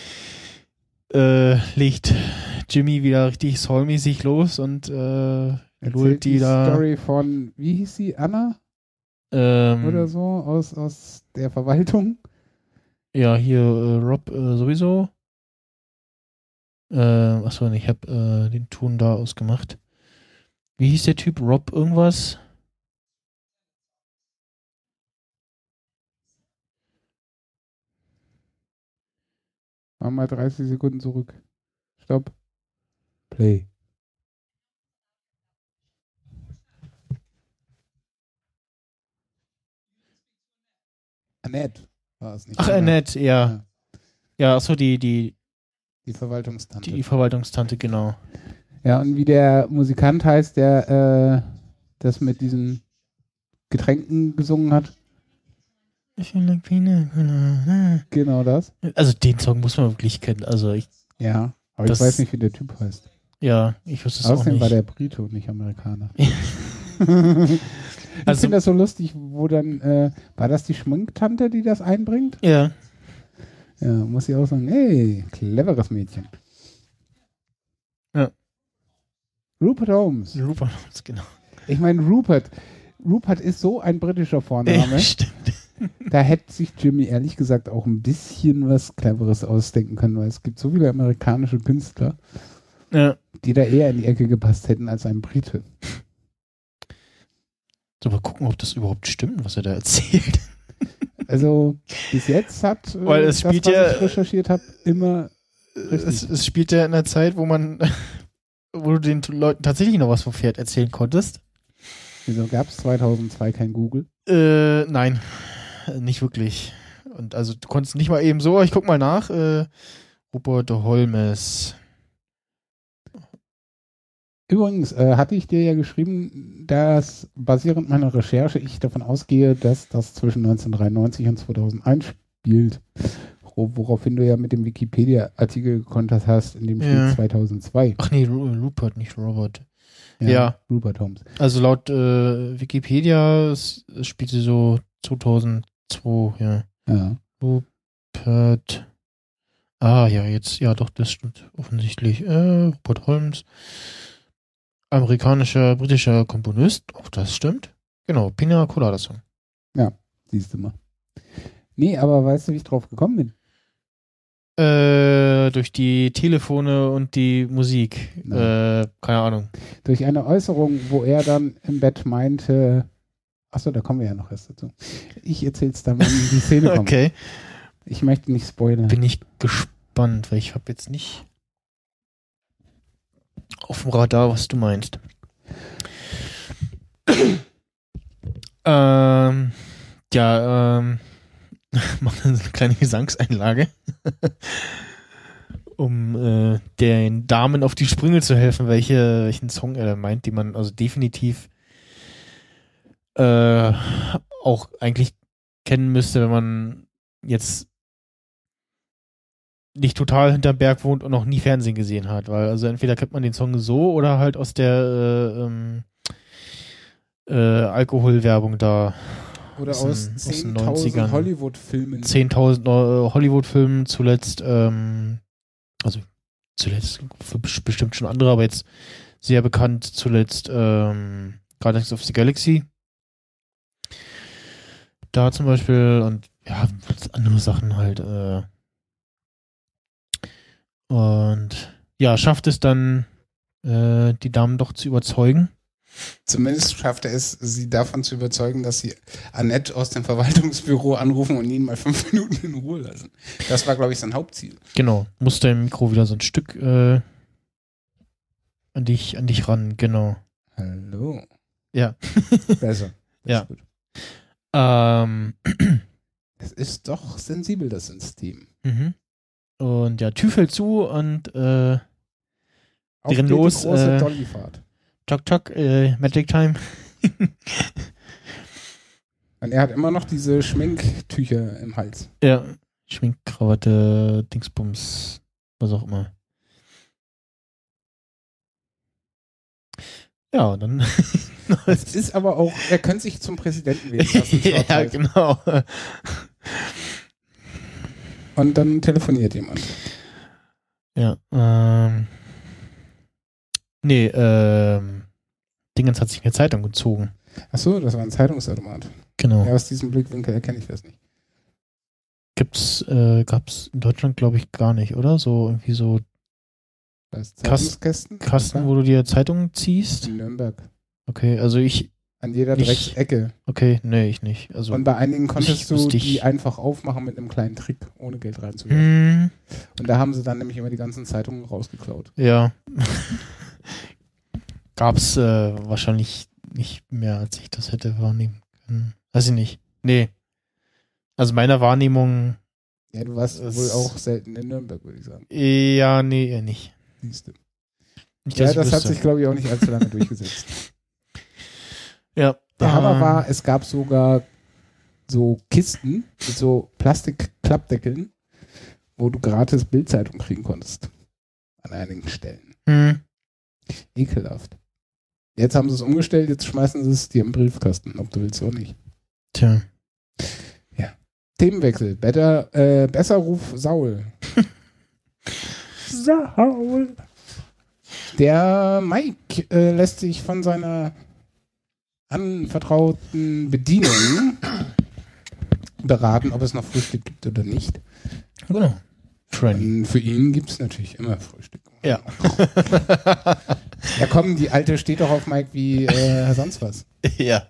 legt Jimmy wieder richtig soulmäßig los und erzählt die Story von, wie hieß sie, Anna? Oder so, aus der Verwaltung. Ja, hier Rob sowieso. Achso, ich habe den Ton da ausgemacht. Wie hieß der Typ? Rob irgendwas? Mach mal 30 Sekunden zurück. Stopp. Play. Annette war es nicht. Ach, Annette, ja. Ja, achso, die Verwaltungstante. Die Verwaltungstante, genau. Ja, und wie der Musikant heißt, der das mit diesen Getränken gesungen hat. Genau das. Also den Song muss man wirklich kennen. Also ich weiß nicht, wie der Typ heißt. Ja, ich wusste es auch nicht. Außerdem war der Brite und nicht Amerikaner. Ich finde das so lustig, wo dann, war das die Schminktante, die das einbringt? Ja. Ja, muss ich auch sagen, ey, cleveres Mädchen. Ja. Rupert Holmes, genau. Ich meine, Rupert ist so ein britischer Vorname. Ja, stimmt. Da hätte sich Jimmy ehrlich gesagt auch ein bisschen was Cleveres ausdenken können, weil es gibt so viele amerikanische Künstler, die da eher in die Ecke gepasst hätten als ein Brite. So, mal gucken, ob das überhaupt stimmt, was er da erzählt. Also bis jetzt hat weil es spielt was ich recherchiert habe, immer es spielt ja in einer Zeit, wo du den Leuten tatsächlich noch was vom Pferd erzählen konntest. Wieso gab es 2002 kein Google? Nein, nicht wirklich. Und also du konntest nicht mal eben so, ich guck mal nach, Rupert Holmes. Übrigens hatte ich dir ja geschrieben, dass basierend meiner Recherche ich davon ausgehe, dass das zwischen 1993 und 2001 spielt. Woraufhin du ja mit dem Wikipedia-Artikel gekontert hast, in dem steht 2002. Ach nee, Rupert, nicht Robert. Ja. Rupert Holmes. Also laut Wikipedia spielte so 2002, ja. Rupert. Ja, jetzt, ja doch, das stimmt offensichtlich. Rupert Holmes. Amerikanischer, britischer Komponist. Auch das stimmt. Genau, Pina Colada Song. Ja, siehst du mal. Nee, aber weißt du, wie ich drauf gekommen bin? Durch die Telefone und die Musik. Keine Ahnung. Durch eine Äußerung, wo er dann im Bett meinte, achso, da kommen wir ja noch erst dazu. Ich erzähl's dann, wenn die Szene kommt. Okay. Ich möchte nicht spoilern. Bin ich gespannt, weil ich habe jetzt nicht auf dem Radar, was du meinst. Machen wir eine kleine Gesangseinlage, um den Damen auf die Sprünge zu helfen, welchen Song er meint, den man also definitiv auch eigentlich kennen müsste, wenn man jetzt nicht total hinterm Berg wohnt und noch nie Fernsehen gesehen hat, weil also entweder kennt man den Song so oder halt aus der Alkoholwerbung da. Oder aus 10.000 Hollywood-Filmen. 10.000 Hollywood-Filmen zuletzt, also zuletzt bestimmt schon andere, aber jetzt sehr bekannt zuletzt Guardians of the Galaxy. Da zum Beispiel und ja, andere Sachen halt. Und ja, schafft es dann, die Damen doch zu überzeugen. Zumindest schafft er es, sie davon zu überzeugen, dass sie Annette aus dem Verwaltungsbüro anrufen und ihn mal 5 Minuten in Ruhe lassen. Das war, glaube ich, sein Hauptziel. Genau. Musste im Mikro wieder so ein Stück an dich ran, genau. Hallo. Ja. Besser. Ja. Ist gut. Es ist doch sensibel, das System. Und ja, Tür fällt zu und Auf rennen geht los. die große Dollyfahrt. Tok, Magic Time. Und er hat immer noch diese Schminktücher im Hals. Ja, Schminkkrawatte, Dingsbums, was auch immer. Ja, und dann. Es ist aber auch, er könnte sich zum Präsidenten wählen lassen. Ja, genau. Und dann telefoniert jemand. Ja, nee, Dingens hat sich eine Zeitung gezogen. Achso, das war ein Zeitungsautomat. Genau. Ja, aus diesem Blickwinkel erkenne ich das nicht. Gab's in Deutschland, glaube ich, gar nicht, oder? So irgendwie so Zeitungskästen? Kasten, wo du dir Zeitungen ziehst? In Nürnberg. Okay, also ich. An jeder Drecksecke. Okay, nee, ich nicht. Also und bei einigen konntest du die einfach aufmachen mit einem kleinen Trick, ohne Geld reinzuwerfen. Und da haben sie dann nämlich immer die ganzen Zeitungen rausgeklaut. Ja. Gab's wahrscheinlich nicht mehr, als ich das hätte wahrnehmen können. Weiß ich nicht. Nee. Also meiner Wahrnehmung. Ja, du warst wohl auch selten in Nürnberg, würde ich sagen. Ja, nee, eher nicht. Siehst du. Nicht, ja, das hat sich, glaube ich, auch nicht allzu lange durchgesetzt. Ja. Der Hammer war, es gab sogar so Kisten mit so Plastik-Klappdeckeln, wo du gratis Bildzeitung kriegen konntest. An einigen Stellen. Ekelhaft. Jetzt haben sie es umgestellt, jetzt schmeißen sie es dir im Briefkasten, ob du willst oder nicht. Tja. Ja. Themenwechsel. Besser Ruf Saul. Saul. Der Mike lässt sich von seiner anvertrauten Bedienung beraten, ob es noch Frühstück gibt oder nicht. Genau. Für ihn gibt es natürlich immer Frühstück. Ja. Ja komm, die Alte steht doch auf Mike wie sonst was. Ja.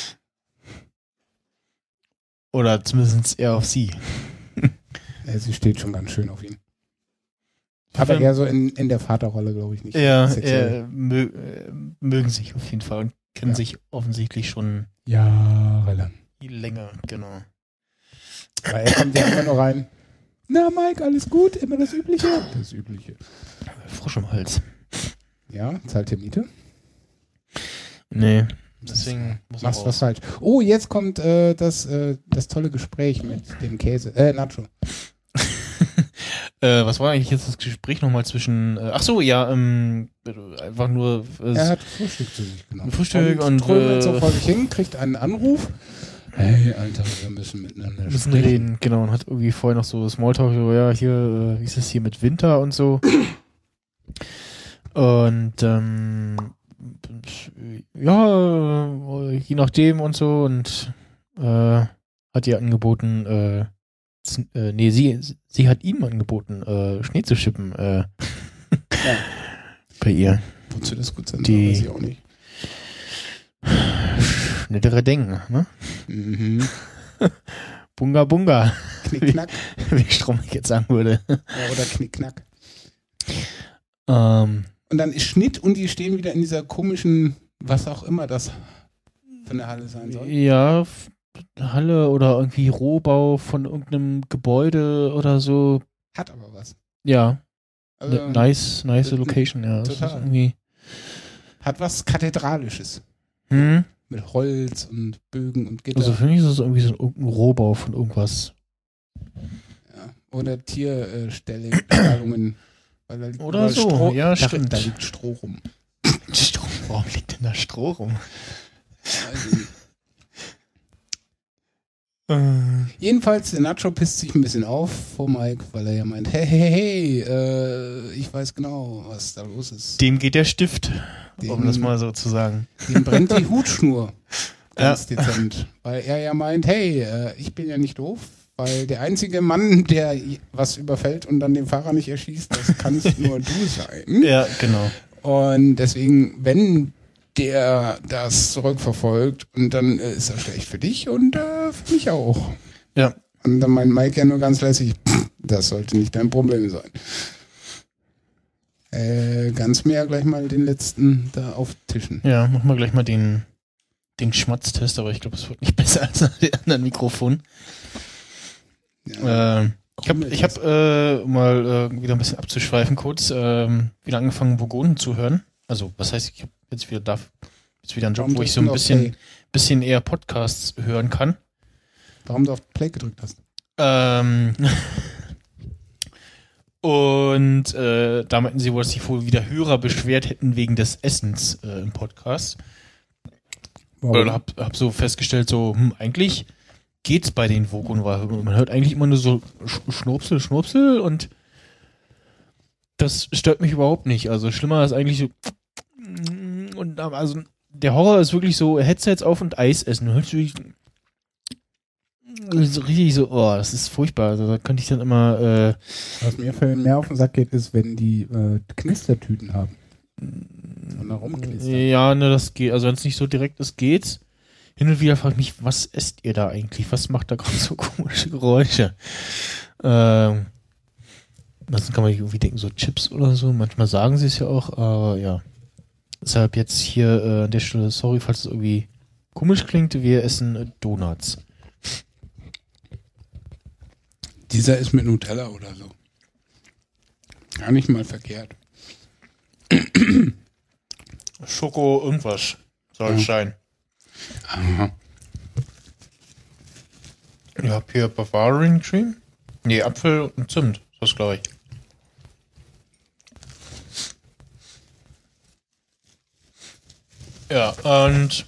Oder zumindest eher auf sie. Ja, sie steht schon ganz schön auf ihn. Aber eher so in der Vaterrolle, glaube ich, nicht. Ja, mögen sich auf jeden Fall und kennen sich offensichtlich schon jahrelang. Länger, genau. Weil er kommt ja immer nur rein. Na, Mike, alles gut? Immer das Übliche? Das Übliche. Frosch im Hals. Ja, zahlt ihr Miete? Nee, deswegen machst du was falsch. Oh, jetzt kommt das tolle Gespräch mit dem Käse. Nacho. Was war eigentlich jetzt das Gespräch nochmal zwischen ach so, ja, einfach nur er hat Frühstück zu sich genommen. Frühstück und so vor sich hin, kriegt einen Anruf. Hey, Alter, wir müssen miteinander reden, genau, und hat irgendwie vorher noch so Smalltalk, so, ja, hier, wie ist es hier mit Winter und so. Und ja, je nachdem und so, und hat ihr angeboten, nee, sie hat ihm angeboten, Schnee zu schippen, ja. Bei ihr. Wozu das gut sein weiß ich auch nicht. Nettere Denken, ne? Mhm. Bunga Bunga. Knickknack. Wie Stromberg jetzt sagen würde. Ja, oder Knickknack. Und dann ist Schnitt und die stehen wieder in dieser komischen, was auch immer das von der Halle sein soll. Ja, Halle oder irgendwie Rohbau von irgendeinem Gebäude oder so. Hat aber was. Ja. Also, nice Location, ja. Total. Das ist irgendwie hat was Kathedralisches. Mit Holz und Bögen und Gitter. Also für mich ist es irgendwie so ein Rohbau von irgendwas. Ja. Oder Tierstallungen. Oder so, Stroh, ja, stimmt. Da liegt Stroh rum. Warum liegt denn da Stroh rum? Jedenfalls, der Nacho pisst sich ein bisschen auf vor Mike, weil er ja meint, hey, ich weiß genau, was da los ist. Dem geht der Stift, um das mal so zu sagen. Dem brennt die Hutschnur. Ganz dezent. Weil er ja meint, hey, ich bin ja nicht doof, weil der einzige Mann, der was überfällt und dann den Fahrer nicht erschießt, das kannst nur du sein. Ja, genau. Und deswegen, wenn der das zurückverfolgt und dann ist das schlecht für dich und für mich auch. Ja. Und dann meint Mike ja nur ganz lässig, das sollte nicht dein Problem sein. Ganz mehr gleich mal den letzten da auftischen. Ja, machen wir gleich mal den Schmatztest, aber ich glaube, es wird nicht besser als an den anderen Mikrofonen. Ja. Ich habe mal wieder ein bisschen abzuschweifen kurz, wieder angefangen, Vogonen zu hören. Also, was heißt, ich habe jetzt wieder einen Job, wo ich so ein bisschen eher Podcasts hören kann. Warum du auf Play gedrückt hast? Und da meinten sie wohl, dass sich wohl wieder Hörer beschwert hätten wegen des Essens im Podcast. Oder hab so festgestellt, so, eigentlich geht's bei den Vogonen, weil man hört eigentlich immer nur so Schnurpsel und das stört mich überhaupt nicht. Also schlimmer ist eigentlich so und also der Horror ist wirklich so Headsets auf und Eis essen. Du hörst wirklich so richtig so, oh, das ist furchtbar. Also da könnte ich dann immer was mir mehr auf den Sack geht, ist, wenn die Knistertüten haben. Und da rumknistern. Ja, ne, das geht. Also wenn es nicht so direkt ist, geht's. Hin und wieder frage ich mich, was esst ihr da eigentlich? Was macht da gerade so komische Geräusche? Ansonsten kann man irgendwie denken, so Chips oder so. Manchmal sagen sie es ja auch, aber ja. Deshalb jetzt hier an der Stelle, sorry, falls es irgendwie komisch klingt, wir essen Donuts. Dieser ist mit Nutella oder so. Gar nicht mal verkehrt. Schoko irgendwas soll es sein. Aha. Ich habe hier Bavarian Cream. Nee, Apfel und Zimt. Das glaube ich. Ja, und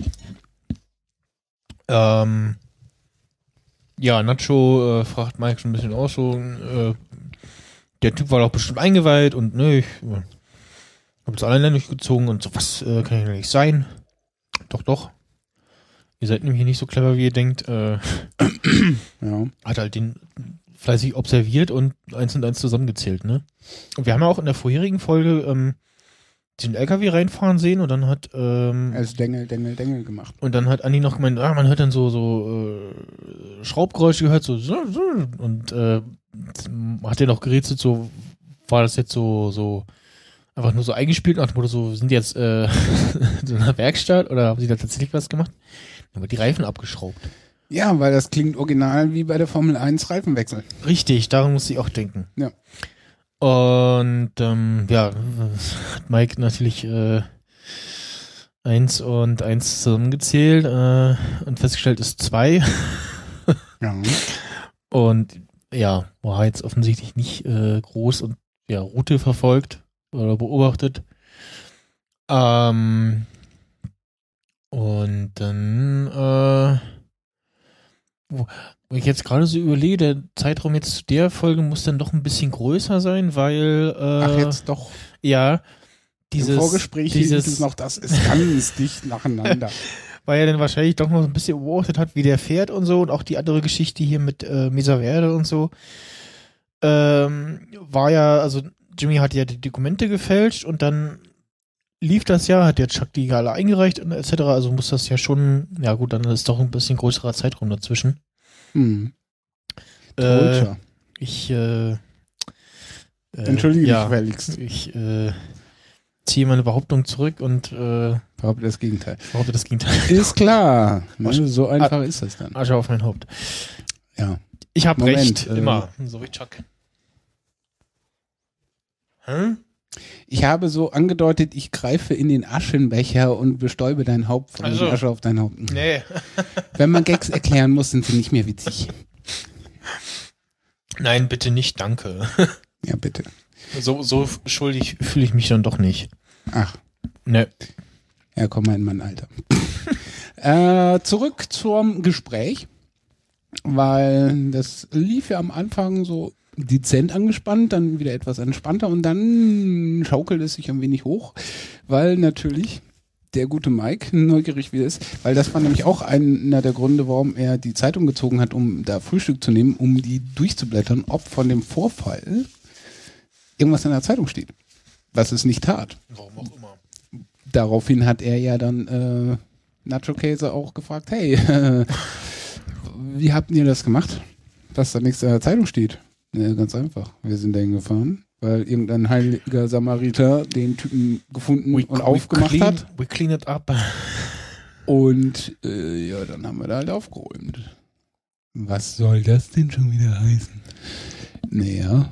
ja, Nacho fragt Mike schon ein bisschen aus, so der Typ war doch bestimmt eingeweiht und ne, ich habe jetzt alleine durchgezogen und so, was kann ja nicht sein. Doch. Ihr seid nämlich nicht so clever, wie ihr denkt. Ja. Hat halt den fleißig observiert und 1 und 1 zusammengezählt, ne? Und wir haben ja auch in der vorherigen Folge den LKW reinfahren sehen und dann hat Also Dengel gemacht. und dann hat Andi noch gemeint, man hört dann so Schraubgeräusche gehört, so und hat er noch gerätselt, so war das jetzt so einfach nur so eingespielt nach dem Motto, so sind die jetzt so in einer Werkstatt oder haben sie da tatsächlich was gemacht? Aber die Reifen abgeschraubt. Ja, weil das klingt original wie bei der Formel 1 Reifenwechsel. Richtig, daran musste ich auch denken. Ja. Und ja, hat Mike natürlich 1 und 1 zusammengezählt und festgestellt ist 2. Ja. Und ja, war jetzt offensichtlich nicht groß und ja, Route verfolgt oder beobachtet. Und dann wo ich jetzt gerade so überlege, der Zeitraum jetzt zu der Folge muss dann doch ein bisschen größer sein, weil Ach, jetzt doch. ja, Im Vorgespräch hieß es noch, das ist ganz dicht nacheinander. Weil er dann wahrscheinlich doch noch ein bisschen beobachtet hat, wie der fährt und so und auch die andere Geschichte hier mit Mesa Verde und so. War ja, also Jimmy hat ja die Dokumente gefälscht und dann lief das ja, hat der Chuck die alle eingereicht und etc. Also muss das ja schon, ja gut, dann ist doch ein bisschen größerer Zeitraum dazwischen. Ich entschuldige ja, mich gefälligst. Ich ziehe meine Behauptung zurück und behaupte das Gegenteil. Ist klar. So einfach ist das dann. Asche auf mein Haupt. Ja. Ich habe recht, immer. So wie Chuck. Hm? Ich habe so angedeutet, ich greife in den Aschenbecher und bestäube dein Haupt von der Asche auf dein Haupt. Nee. Wenn man Gags erklären muss, sind sie nicht mehr witzig. Nein, bitte nicht, danke. Ja, bitte. So schuldig fühle ich mich dann doch nicht. Ach. Ne. Ja, komm mal in mein Alter. Zurück zum Gespräch, weil das lief ja am Anfang so dezent angespannt, dann wieder etwas entspannter und dann schaukelt es sich ein wenig hoch, weil natürlich der gute Mike neugierig wieder ist, weil das war nämlich auch einer der Gründe, warum er die Zeitung gezogen hat, um da Frühstück zu nehmen, um die durchzublättern, ob von dem Vorfall irgendwas in der Zeitung steht, was es nicht tat. Warum auch immer. Daraufhin hat er ja dann Nacho Käse auch gefragt, hey, wie habt ihr das gemacht, dass da nichts in der Zeitung steht? Ja, ganz einfach. Wir sind dahin gefahren, weil irgendein heiliger Samariter den Typen gefunden und aufgemacht hat. We clean it up. Und ja, dann haben wir da halt aufgeräumt. Was soll das denn schon wieder heißen? Naja,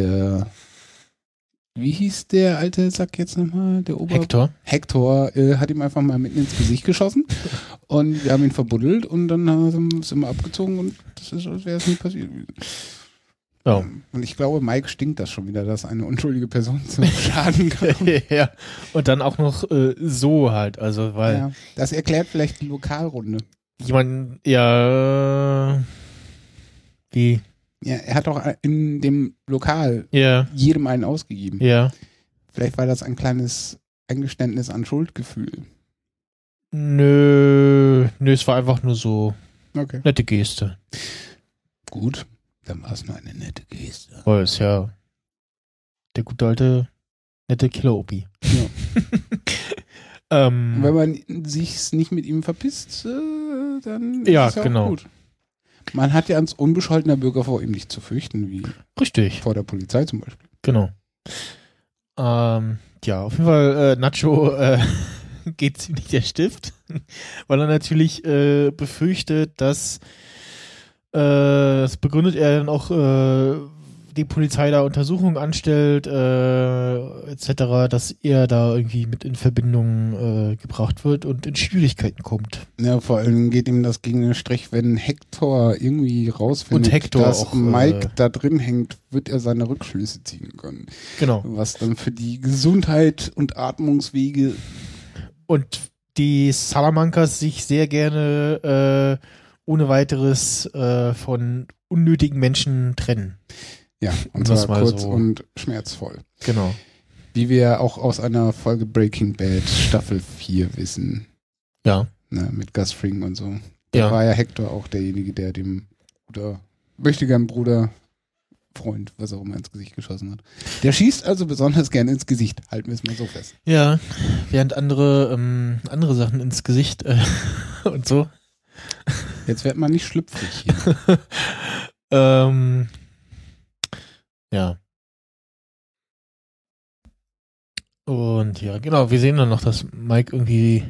wie hieß der alte Sack jetzt nochmal? Hector hat ihm einfach mal mitten ins Gesicht geschossen und wir haben ihn verbuddelt und dann sind wir abgezogen und das ist, als wäre es nie passiert. Oh. Und ich glaube, Mike stinkt das schon wieder, dass eine unschuldige Person zum Schaden kam. Ja, und dann auch noch so halt, also weil... Ja, das erklärt vielleicht die Lokalrunde. Jemand, ja... Wie? Ja, er hat doch in dem Lokal jedem einen ausgegeben. Ja. Vielleicht war das ein kleines Eingeständnis an Schuldgefühl. Nö, es war einfach nur so nette Geste. Gut, dann war es nur eine nette Geste. Weil es ja der gute alte nette Killer-Opi. Ja. Wenn man sich nicht mit ihm verpisst, dann ist es ja auch gut. Man hat ja als unbescholtener Bürger vor ihm nicht zu fürchten, wie richtig vor der Polizei zum Beispiel. Genau. Ja, auf jeden Fall Nacho geht ziemlich der Stift, weil er natürlich befürchtet, dass das begründet er dann auch die Polizei da Untersuchungen anstellt, etc., dass er da irgendwie mit in Verbindung gebracht wird und in Schwierigkeiten kommt. Ja, vor allem geht ihm das gegen den Strich, wenn Hector irgendwie rausfindet, dass auch, Mike da drin hängt, wird er seine Rückschlüsse ziehen können. Genau. Was dann für die Gesundheit und Atmungswege und die Salamancas sich sehr gerne ohne weiteres von unnötigen Menschen trennen. Ja, und zwar kurz so und schmerzvoll. Genau. Wie wir auch aus einer Folge Breaking Bad Staffel 4 wissen. Ja. Ne, mit Gus Fring und so. Da war ja Hector auch derjenige, der dem möchtegern Bruder, Freund, was auch immer, ins Gesicht geschossen hat. Der schießt also besonders gerne ins Gesicht, halten wir es mal so fest. Ja, während andere Sachen ins Gesicht und so. Jetzt wird man nicht schlüpfrig hier. Ja. Und ja, genau, wir sehen dann noch, dass Mike irgendwie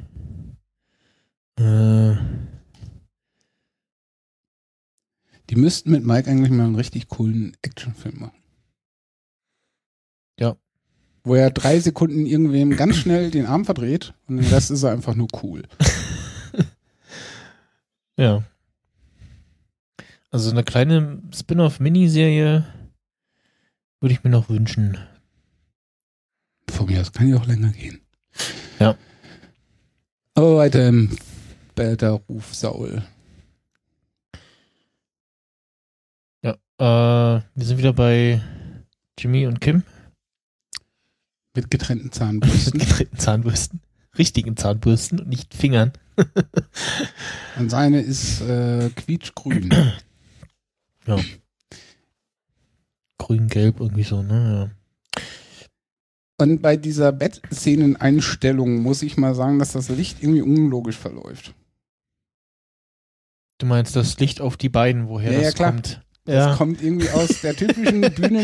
die müssten mit Mike eigentlich mal einen richtig coolen Actionfilm machen. Ja. Wo er 3 Sekunden irgendwem ganz schnell den Arm verdreht und den Rest ist er einfach nur cool. Ja. Also eine kleine Spin-off-Miniserie würde ich mir noch wünschen. Von mir aus kann ja auch länger gehen. Ja. Aber weiter im Bälterruf Saul. Ja, wir sind wieder bei Jimmy und Kim. Mit getrennten Zahnbürsten. Richtigen Zahnbürsten und nicht Fingern. Und seine ist quietschgrün. Ja. Grün-gelb irgendwie so, ne? Ja. Und bei dieser Bettszeneneinstellung muss ich mal sagen, dass das Licht irgendwie unlogisch verläuft. Du meinst das Licht auf die beiden, woher das kommt? Das kommt irgendwie aus der typischen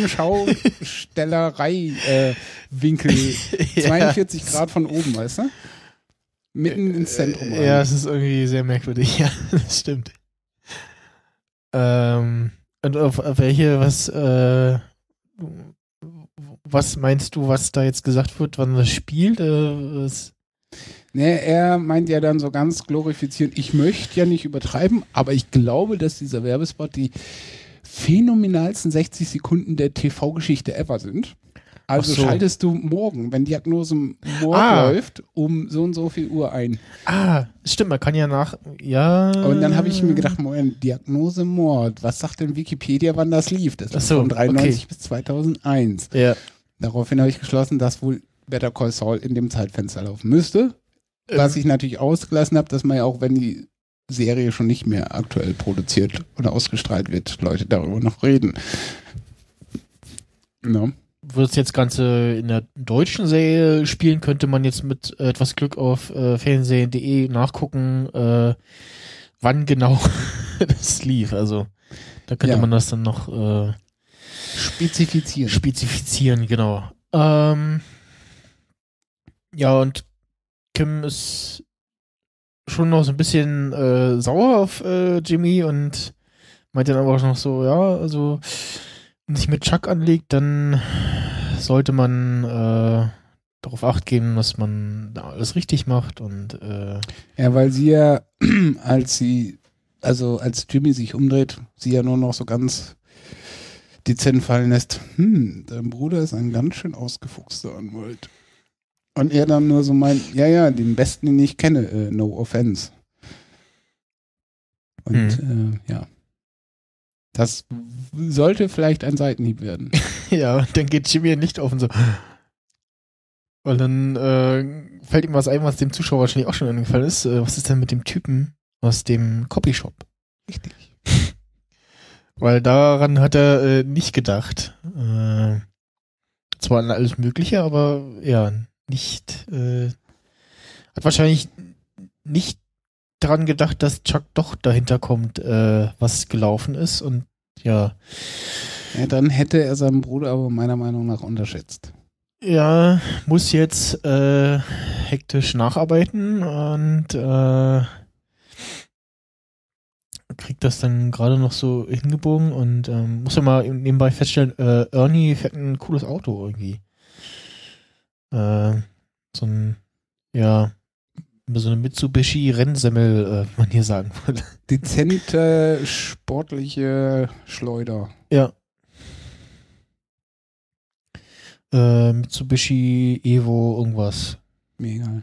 Bühnenschaustellerei-Winkel. 42 Grad von oben, weißt du? Mitten ins Zentrum. Ja, es ist irgendwie sehr merkwürdig. Ja, das stimmt. Und auf welche, was meinst du, was da jetzt gesagt wird, wann das spielt? Er meint ja dann so ganz glorifizierend, ich möchte ja nicht übertreiben, aber ich glaube, dass dieser Werbespot die phänomenalsten 60 Sekunden der TV-Geschichte ever sind. Also schaltest du morgen, wenn Diagnose Mord läuft, um so und so viel Uhr ein. Stimmt, man kann ja Und dann habe ich mir gedacht, Moment, Diagnose Mord, was sagt denn Wikipedia, wann das lief? Das lief von 93 bis 2001. Ja. Daraufhin habe ich geschlossen, dass wohl Better Call Saul in dem Zeitfenster laufen müsste. Was ich natürlich ausgelassen habe, dass man ja auch, wenn die Serie schon nicht mehr aktuell produziert oder ausgestrahlt wird, Leute darüber noch reden. No. Würde es jetzt Ganze in der deutschen Serie spielen, könnte man jetzt mit etwas Glück auf fernsehen.de nachgucken, wann genau das lief. Also da könnte man das dann noch Spezifizieren, genau. Ja, und Kim ist schon noch so ein bisschen sauer auf Jimmy und meint dann aber auch noch so, ja, also wenn sich mit Chuck anlegt, dann sollte man darauf Acht geben, dass man da alles richtig macht und ja, weil sie ja, als Jimmy sich umdreht, sie ja nur noch so ganz dezent fallen lässt, dein Bruder ist ein ganz schön ausgefuchster Anwalt. Und er dann nur so meint, ja, den besten, den ich kenne, no offense. Und ja. Das sollte vielleicht ein Seitenhieb werden. ja, und dann geht Jimmy nicht auf und so. Weil dann fällt ihm was ein, was dem Zuschauer wahrscheinlich auch schon eingefallen ist. Was ist denn mit dem Typen aus dem Copyshop? Richtig. Weil daran hat er nicht gedacht. Zwar an alles Mögliche, aber ja, nicht. Hat wahrscheinlich nicht daran gedacht, dass Chuck doch dahinter kommt, was gelaufen ist. Und ja. Ja, dann hätte er seinen Bruder aber meiner Meinung nach unterschätzt. Ja, muss jetzt hektisch nacharbeiten und kriegt das dann gerade noch so hingebogen und muss ja mal nebenbei feststellen, Ernie fährt ein cooles Auto irgendwie. So ein, ja, so eine Mitsubishi-Rennsemmel, man hier sagen würde. Dezente, sportliche Schleuder. Ja. Mitsubishi Evo irgendwas. Mega.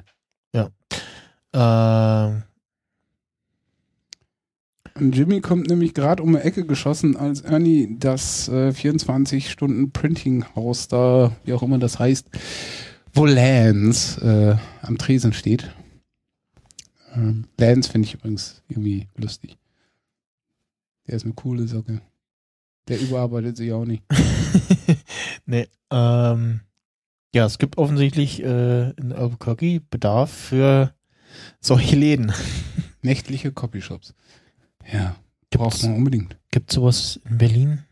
Ja. Und Jimmy kommt nämlich gerade um die Ecke geschossen, als Ernie das 24-Stunden-Printing-Haus da, wie auch immer das heißt, wo Lance am Tresen steht. Lance finde ich übrigens irgendwie lustig. Der ist eine coole Socke. Der überarbeitet sich auch nicht. Nee, ja, es gibt offensichtlich in Albuquerque Bedarf für solche Läden. Nächtliche Copyshops. Ja, braucht man unbedingt. Gibt sowas in Berlin?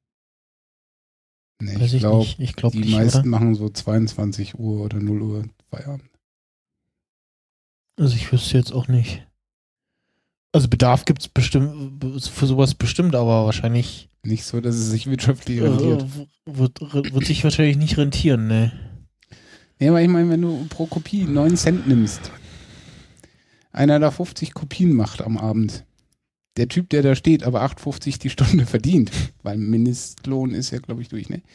Nee, Weiß ich glaube, glaub die nicht, meisten oder? machen so 22 Uhr oder 0 Uhr Feierabend. Also ich wüsste jetzt auch nicht. Also Bedarf gibt es bestimmt, für sowas bestimmt, aber wahrscheinlich Nicht so, dass es sich wirtschaftlich rentiert. wird sich wahrscheinlich nicht rentieren, ne? Ja, aber ich meine, wenn du pro Kopie 9 Cent nimmst, einer da 50 Kopien macht am Abend, der Typ, der da steht, aber 8,50 die Stunde verdient, weil Mindestlohn ist ja, glaube ich, durch, ne?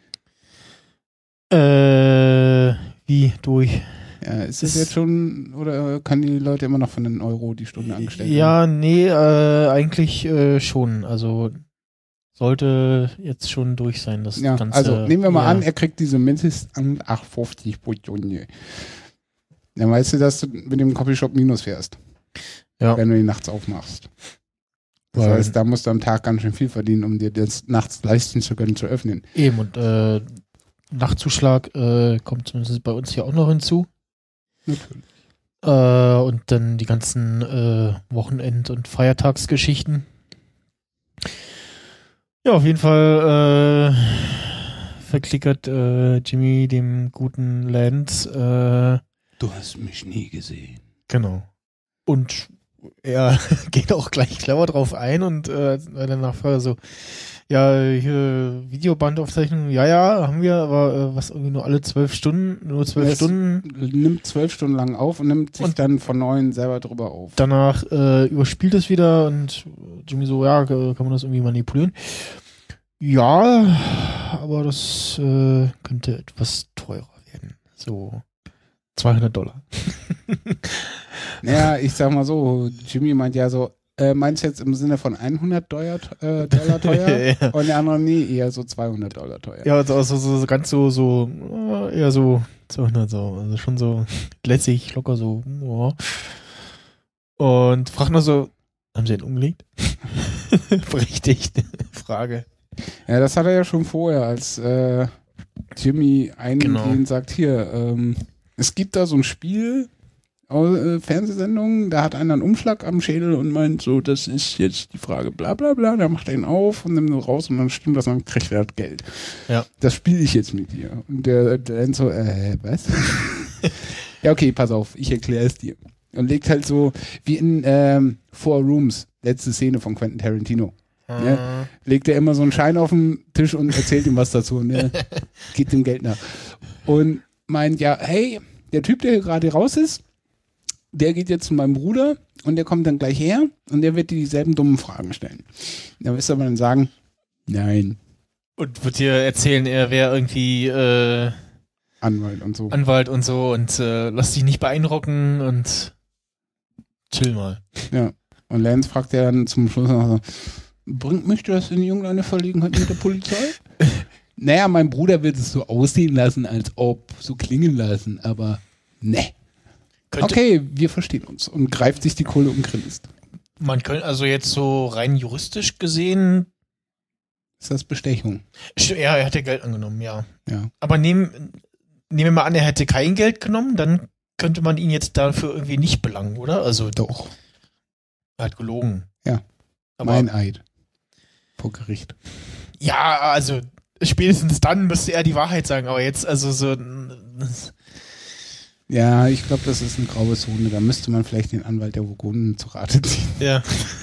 Wie durch? Ja, ist das jetzt schon, oder kann die Leute immer noch von den Euro die Stunde angestellt werden? Ja, nee, eigentlich schon. Also sollte jetzt schon durch sein, das Ja, Ganze. also nehmen wir mal ja. an, er kriegt diese mindestens 8,50 pro Stunde. Dann weißt du, dass du mit dem Copyshop minus fährst, Ja. wenn du ihn nachts aufmachst. Das heißt, da musst du am Tag ganz schön viel verdienen, um dir das nachts leisten zu können, zu öffnen. Eben, und Nachtzuschlag kommt zumindest bei uns hier auch noch hinzu. Natürlich. Und dann die ganzen Wochenend- und Feiertagsgeschichten. Ja, auf jeden Fall verklickert Jimmy dem guten Lance. Du hast mich nie gesehen. Genau. Und er geht auch gleich clever drauf ein und dann nachfragt so, ja, hier Videobandaufzeichnung, ja, haben wir, aber was irgendwie nur alle 12 Stunden, nur 12 Stunden. Nimmt 12 Stunden lang auf und nimmt sich dann von neuem selber drüber auf. Danach überspielt es wieder und Jimmy so, ja, kann man das irgendwie manipulieren? Ja, aber das könnte etwas teurer werden. So $200. Naja, ich sag mal so, Jimmy meint ja so, meinst du jetzt im Sinne von $100 teuer? Ja. Und der andere, nee, eher so $200 teuer. Ja, also so ganz so eher so 200 so, also schon so lässig, locker so. Ja. Und fragt noch so, haben sie ihn umgelegt? Berechtigt Frage. Ja, das hat er ja schon vorher, als Jimmy eingehend sagt, hier, es gibt da so ein Spiel, Fernsehsendung, da hat einer einen Umschlag am Schädel und meint so, das ist jetzt die Frage, bla bla bla, da macht er ihn auf und nimmt ihn raus und dann stimmt das und dann kriegt er das Geld. Ja. Das spiele ich jetzt mit dir. Und der dann so, was? Ja, okay, pass auf, ich erkläre es dir. Und legt halt so, wie in Four Rooms, letzte Szene von Quentin Tarantino. Ne? Legt er immer so einen Schein auf den Tisch und erzählt ihm was dazu. Ne? Geht dem Geld nach. Und meint, ja, hey, der Typ, der hier gerade raus ist, der geht jetzt zu meinem Bruder und der kommt dann gleich her und der wird dir dieselben dummen Fragen stellen. Da wirst du aber dann sagen, nein. Und wird dir erzählen, er wäre irgendwie Anwalt und so. Und lass dich nicht beeindrucken und chill mal. Ja. Und Lance fragt ja dann zum Schluss noch so, bringt mich das in irgendeine Verlegenheit mit der Polizei? Naja, mein Bruder wird es so aussehen lassen, als ob, so klingen lassen, aber ne. Okay, wir verstehen uns. Und greift sich die Kohle und grinst. Man könnte also jetzt so rein juristisch gesehen. Ist das Bestechung? Ja, er hätte Geld angenommen, ja. Aber nehmen wir mal an, er hätte kein Geld genommen, dann könnte man ihn jetzt dafür irgendwie nicht belangen, oder? Also doch. Er hat gelogen. Ja. Aber mein Eid. Vor Gericht. Ja, also spätestens dann müsste er die Wahrheit sagen, aber jetzt also so. Ja, ich glaube, das ist eine graue Zone. Da müsste man vielleicht den Anwalt der Vogonen zu Rate ziehen. Ja.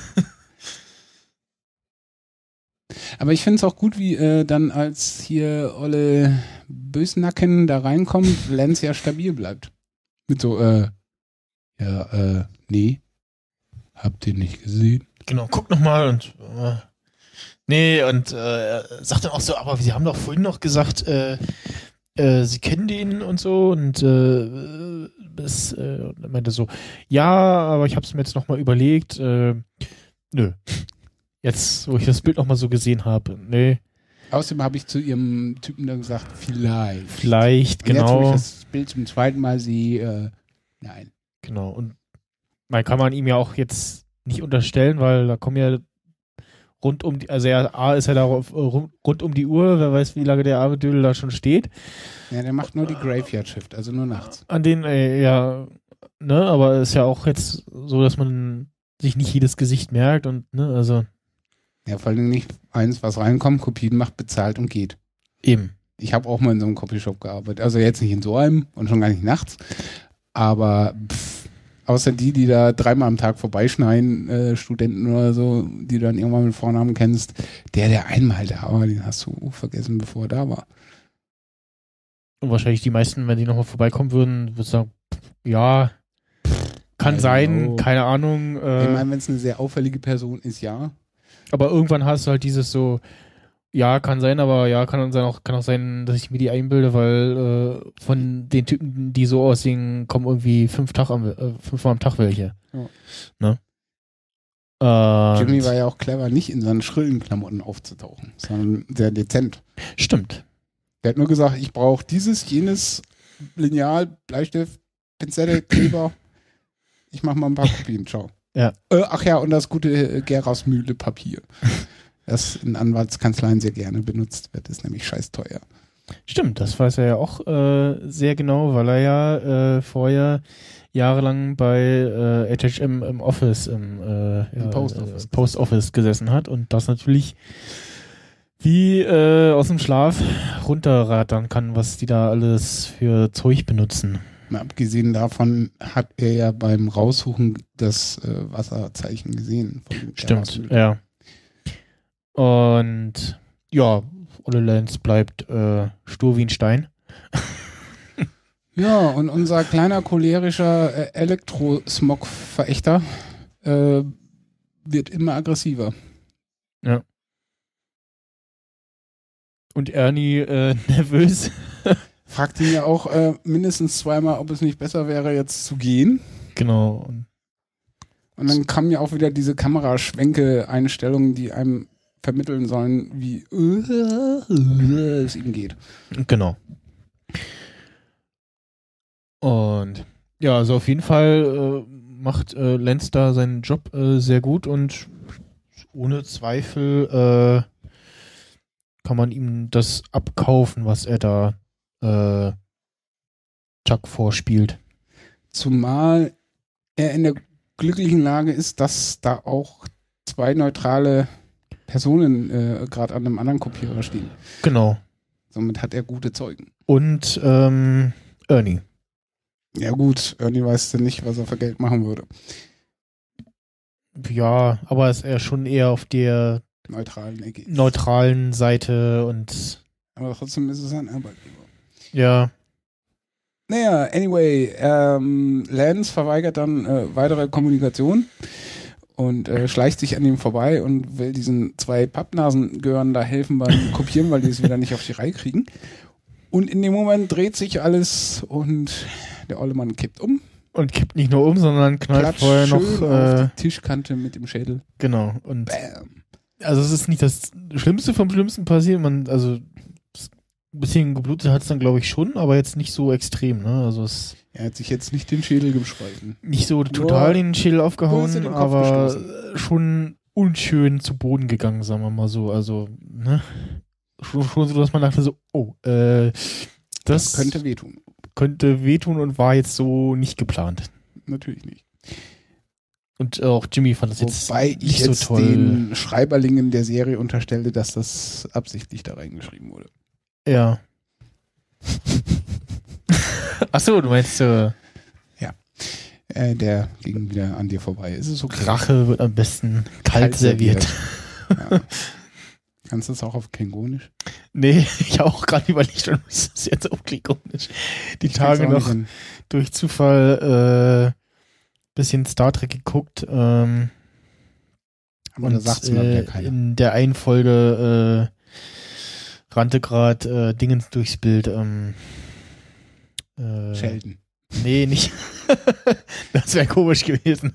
Aber ich finde es auch gut, wie dann als hier Olle Bösnacken da reinkommt, Lance ja stabil bleibt. Mit so, nee. Habt ihr nicht gesehen? Genau, guck nochmal und nee, und sagt dann auch so, aber Sie haben doch vorhin noch gesagt, Sie kennen den und so und meinte so, ja, aber ich habe es mir jetzt nochmal überlegt, nö. Jetzt, wo ich das Bild nochmal so gesehen habe, nee. Außerdem habe ich zu ihrem Typen dann gesagt, vielleicht. Vielleicht, und genau. Jetzt, wo ich das Bild zum zweiten Mal sehe, nein. Genau, und man kann man ihm ja auch jetzt nicht unterstellen, weil da kommen ja rund um die, also A ist ja da rund um die Uhr, wer weiß, wie lange der arme Dödel da schon steht. Ja, der macht nur die Graveyard Shift, also nur nachts. An den, ja, ne, aber ist ja auch jetzt so, dass man sich nicht jedes Gesicht merkt und, ne, also. Ja, vor allem nicht eins, was reinkommt, Kopien macht, bezahlt und geht. Eben. Ich habe auch mal in so einem Copyshop gearbeitet, also jetzt nicht in so einem und schon gar nicht nachts, aber außer die da 3-mal am Tag vorbeischneiden, Studenten oder so, die du dann irgendwann mit Vornamen kennst, der einmal da war, den hast du vergessen, bevor er da war. Und wahrscheinlich die meisten, wenn die nochmal vorbeikommen würden, würden sagen, ja, kann sein, keine Ahnung. Ich meine, wenn es eine sehr auffällige Person ist, ja. Aber irgendwann hast du halt dieses so, ja, kann sein, aber ja, kann auch sein, dass ich mir die einbilde, weil von den Typen, die so aussehen, kommen irgendwie 5-mal am Tag welche. Ja. Ne? Jimmy war ja auch clever, nicht in seinen schrillen Klamotten aufzutauchen, sondern sehr dezent. Stimmt. Der hat nur gesagt, ich brauche dieses, jenes, Lineal, Bleistift, Pinzette, Kleber. Ich mache mal ein paar Kopien, ciao. Ja. Ach ja, und das gute Gerasmühle Papier. Das in Anwaltskanzleien sehr gerne benutzt wird, ist nämlich scheiß teuer. Stimmt, das weiß er ja auch sehr genau, weil er ja vorher jahrelang bei HHM im Office, im Post Office gesessen hat und das natürlich wie aus dem Schlaf runterrattern kann, was die da alles für Zeug benutzen. Mal abgesehen davon hat er ja beim Raussuchen das Wasserzeichen gesehen. Stimmt, ja. Und ja, Olle Lance bleibt stur wie ein Stein. Ja, und unser kleiner cholerischer Elektrosmog-Verächter wird immer aggressiver. Ja. Und Ernie nervös. Fragt ihn ja auch mindestens 2-mal, ob es nicht besser wäre, jetzt zu gehen. Genau. Und dann kamen ja auch wieder diese Kameraschwenke-Einstellungen, die einem vermitteln sollen, wie es ihm geht. Genau. Und ja, also auf jeden Fall macht Lance da seinen Job sehr gut und ohne Zweifel kann man ihm das abkaufen, was er da Chuck vorspielt. Zumal er in der glücklichen Lage ist, dass da auch 2 neutrale Personen gerade an einem anderen Kopierer stehen. Genau. Somit hat er gute Zeugen. Und Ernie. Ja gut, Ernie weiß denn nicht, was er für Geld machen würde. Ja, aber ist er schon eher auf der neutralen Seite und aber trotzdem ist es ein Arbeitgeber. Ja. Naja, anyway, Lance verweigert dann weitere Kommunikation und schleicht sich an ihm vorbei und will diesen 2 Pappnasengehören da helfen beim Kopieren, weil die es wieder nicht auf die Reihe kriegen. Und in dem Moment dreht sich alles und der olle Mann kippt um. Und kippt nicht nur um, sondern knallt vorher noch auf die Tischkante mit dem Schädel. Genau. Und Bam. Also es ist nicht das Schlimmste vom Schlimmsten passiert. Ein bisschen geblutet hat es dann, glaube ich, schon, aber jetzt nicht so extrem. Ne? Also er hat sich jetzt nicht den Schädel gespalten. Nicht so total den Schädel aufgehauen, aber schon unschön zu Boden gegangen, sagen wir mal so. Also, ne? Schon so, dass man dachte so, das könnte wehtun. Könnte wehtun und war jetzt so nicht geplant. Natürlich nicht. Und auch Jimmy fand das jetzt Wobei nicht ich jetzt so toll. Den Schreiberlingen der Serie unterstelle, dass das absichtlich da reingeschrieben wurde. Ja. Achso, du meinst ja. Der ging wieder an dir vorbei. Ist es okay? Rache wird am besten kalt serviert. Ja. Kannst du das auch auf Klingonisch? Nee, ich habe auch gerade überlegt, und ist das jetzt auf Klingonisch? Die Tage noch durch Zufall bisschen Star Trek geguckt. Aber da sagt's mir wieder keiner. In der einen Folge rannte gerade Dingens durchs Bild. Sheldon. Nee, nicht. Das wäre komisch gewesen.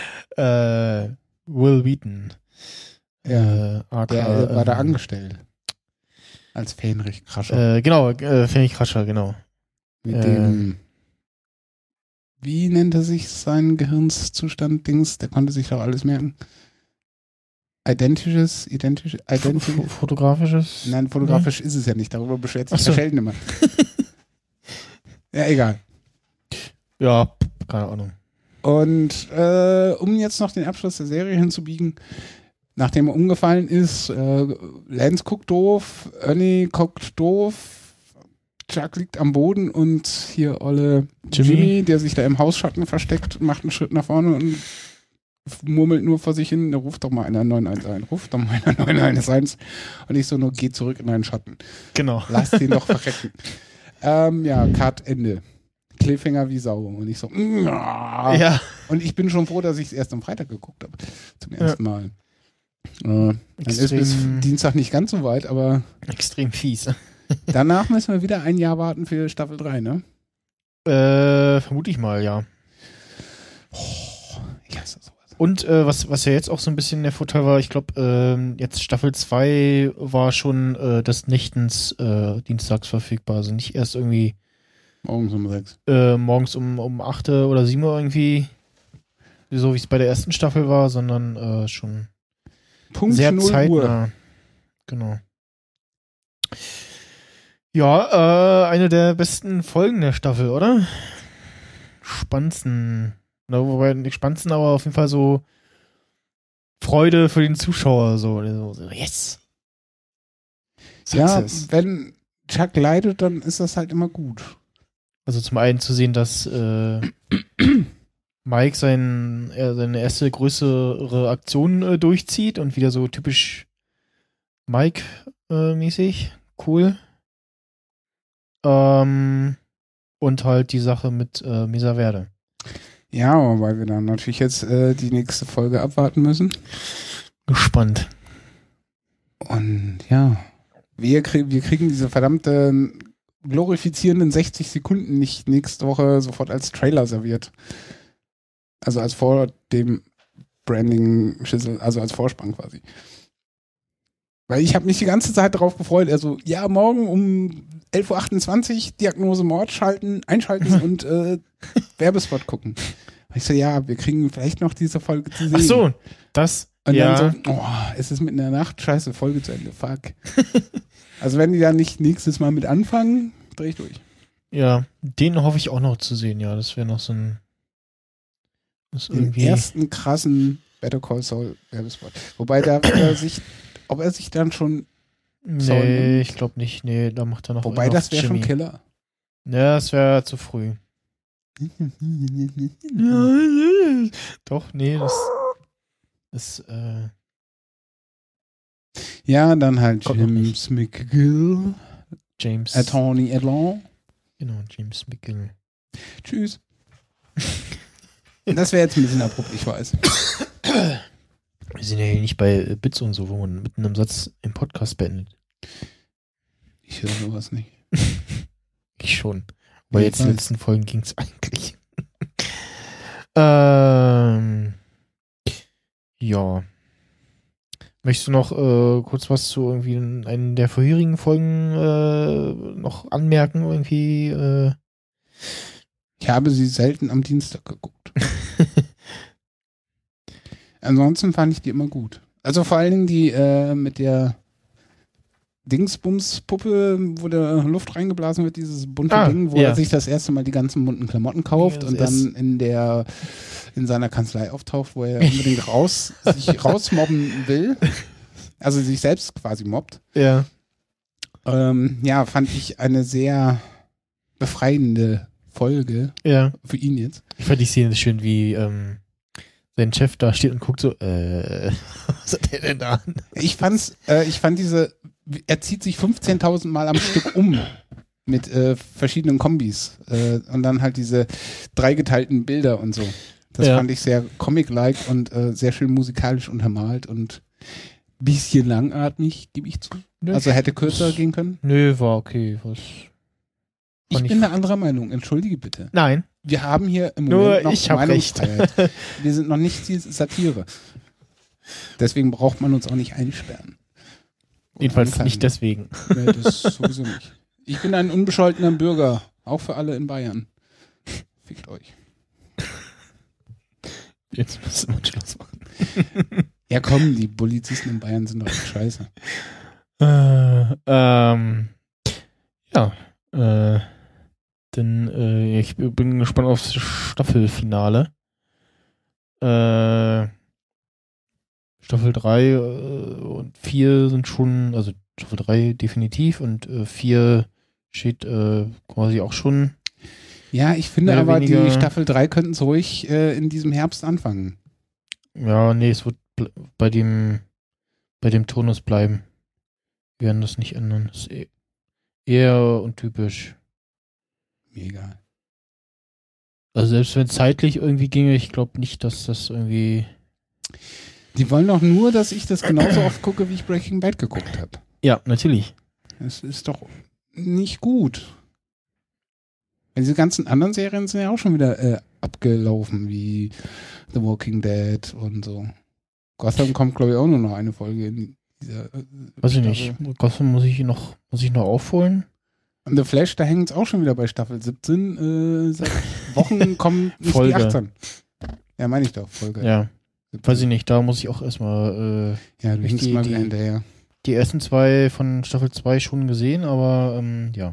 Will Wheaton. Ja, der war da angestellt. Als Fähnrich-Crusher. Genau, Fähnrich-Crusher, genau. Mit dem, wie nennt er sich sein Gehirnszustand, Dings? Der konnte sich doch alles merken. Identisch. Fotografisches? Nein, fotografisch ist es ja nicht. Darüber beschwert sich der Sheldon immer. Ja, egal. Ja, keine Ahnung. Und um jetzt noch den Abschluss der Serie hinzubiegen, nachdem er umgefallen ist, Lance guckt doof, Ernie guckt doof, Chuck liegt am Boden und hier olle Jimmy, der sich da im Hausschatten versteckt, macht einen Schritt nach vorne und murmelt nur vor sich hin, ruft doch mal einer 911 ruft doch mal einer 911 und ich so nur, geh zurück in deinen Schatten. Genau. Lass den doch verrecken. Ja, Cut, Ende. Cliffhanger wie Sau. Und ich so, ja. Und ich bin schon froh, dass ich es erst am Freitag geguckt habe. Zum ersten Mal. Dann ist bis Dienstag nicht ganz so weit, aber extrem fies. Danach müssen wir wieder ein Jahr warten für Staffel 3, ne? Vermute ich mal, ja. Ich hasse sowas. Und was ja jetzt auch so ein bisschen der Vorteil war, ich glaube, jetzt Staffel 2 war schon des Nächtens dienstags verfügbar. Also nicht erst irgendwie morgens um 6. Morgens um 8 oder 7 Uhr irgendwie, so wie es bei der ersten Staffel war, sondern schon Punkt sehr 0 zeitnah. Uhr. Genau. Ja, eine der besten Folgen der Staffel, oder? Spannendsten. Na, wobei nicht spannendsten, aber auf jeden Fall so Freude für den Zuschauer. So yes! Success. Ja, wenn Chuck leidet, dann ist das halt immer gut. Also zum einen zu sehen, dass Mike seine erste größere Aktion durchzieht und wieder so typisch Mike-mäßig. Cool. Und halt die Sache mit Mesa Verde. Ja, aber weil wir dann natürlich jetzt die nächste Folge abwarten müssen. Gespannt. Und ja, wir kriegen diese verdammte glorifizierenden 60 Sekunden nicht nächste Woche sofort als Trailer serviert. Also als vor dem Branding-Schüssel, also als Vorspann quasi. Weil ich habe mich die ganze Zeit darauf gefreut, also ja, morgen um 11.28 Uhr Diagnose Mord einschalten und Werbespot gucken. Ich so, ja, wir kriegen vielleicht noch diese Folge zu sehen. Ach so, das, und ja. dann so, es ist mitten in der Nacht, scheiße, Folge zu Ende, fuck. Also wenn die da nicht nächstes Mal mit anfangen, dreh ich durch. Ja, den hoffe ich auch noch zu sehen, ja, das wäre noch so ein ist Den irgendwie ersten krassen Better Call Saul Werbespot. Wobei ob er sich dann schon Saul Nee, nimmt? ich glaube nicht. Nee, da macht er noch Wobei, das wäre schon Killer. Ja, das wäre zu früh. Doch, nee, das ist, Ja, dann halt Kommt noch James McGill, James. Attorney Edlon. Genau, James McGill. Tschüss. Das wäre jetzt ein bisschen abrupt, ich weiß. Wir sind ja hier nicht bei Bits und so, wo man mitten im Satz im Podcast beendet. Ich höre sowas nicht. Ich schon. Aber jetzt in den Jedenfalls. letzten Folgen ging es eigentlich. Ja. Möchtest du noch kurz was zu irgendwie einen der vorherigen Folgen noch anmerken? Irgendwie. Ich habe sie selten am Dienstag geguckt. Ansonsten fand ich die immer gut. Also vor allen Dingen die mit der Dingsbums-Puppe, wo da Luft reingeblasen wird, dieses bunte Ding, wo ja. er sich das erste Mal die ganzen bunten Klamotten kauft Ja, und dann in seiner Kanzlei auftaucht, wo er unbedingt sich rausmobben will. Also sich selbst quasi mobbt. Ja. Ja, fand ich eine sehr befreiende Folge Ja. für ihn jetzt. Ich fand die Szene schön, wie sein Chef da steht und guckt so, was hat der denn da an? Ich fand er zieht sich 15.000 Mal am Stück um mit verschiedenen Kombis und dann halt diese dreigeteilten Bilder und so. Das fand ich sehr comic-like und sehr schön musikalisch untermalt und ein bisschen langatmig, gebe ich zu. Nö, Also hätte kürzer gehen können. Nö, war okay. Ich bin eine anderer Meinung, entschuldige bitte. Nein. Wir haben hier im Nur Moment noch ich hab Meinungsfreiheit. Wir sind noch nicht die Satire. Deswegen braucht man uns auch nicht einsperren. Oder Jedenfalls anfangen. nicht deswegen. Nee, das sowieso nicht. Ich bin ein unbescholtener Bürger, auch für alle in Bayern. Fickt euch. Jetzt müssen wir Schluss machen. Ja komm, die Polizisten in Bayern sind doch echt scheiße. Denn ich bin gespannt aufs Staffelfinale. Staffel 3 und 4 sind schon, also Staffel 3 definitiv und 4 steht quasi auch schon. Ja, ich finde Mehr oder aber, weniger- die Staffel 3 könnten es ruhig in diesem Herbst anfangen. Ja, nee, es wird bei dem Turnus bleiben. Wir werden das nicht ändern. Das ist eher untypisch. Mir egal. Also selbst wenn es zeitlich irgendwie ginge, ich glaube nicht, dass das irgendwie... Die wollen doch nur, dass ich das genauso oft gucke, wie ich Breaking Bad geguckt habe. Ja, natürlich. Das ist doch nicht gut. Weil diese ganzen anderen Serien sind ja auch schon wieder abgelaufen, wie The Walking Dead und so. Gotham kommt, glaube ich, auch nur noch eine Folge in dieser Weiß ich Staffel. nicht. Gotham muss ich noch aufholen. Und The Flash, da hängt es auch schon wieder bei Staffel 17. Seit Wochen kommt nicht Folge. die 18. Ja, meine ich doch, Folge. Ja, 17. weiß ich nicht. Da muss ich auch erstmal Ja, du ich hängst mal wieder hinterher. die ersten 2 von Staffel 2 schon gesehen, aber ja.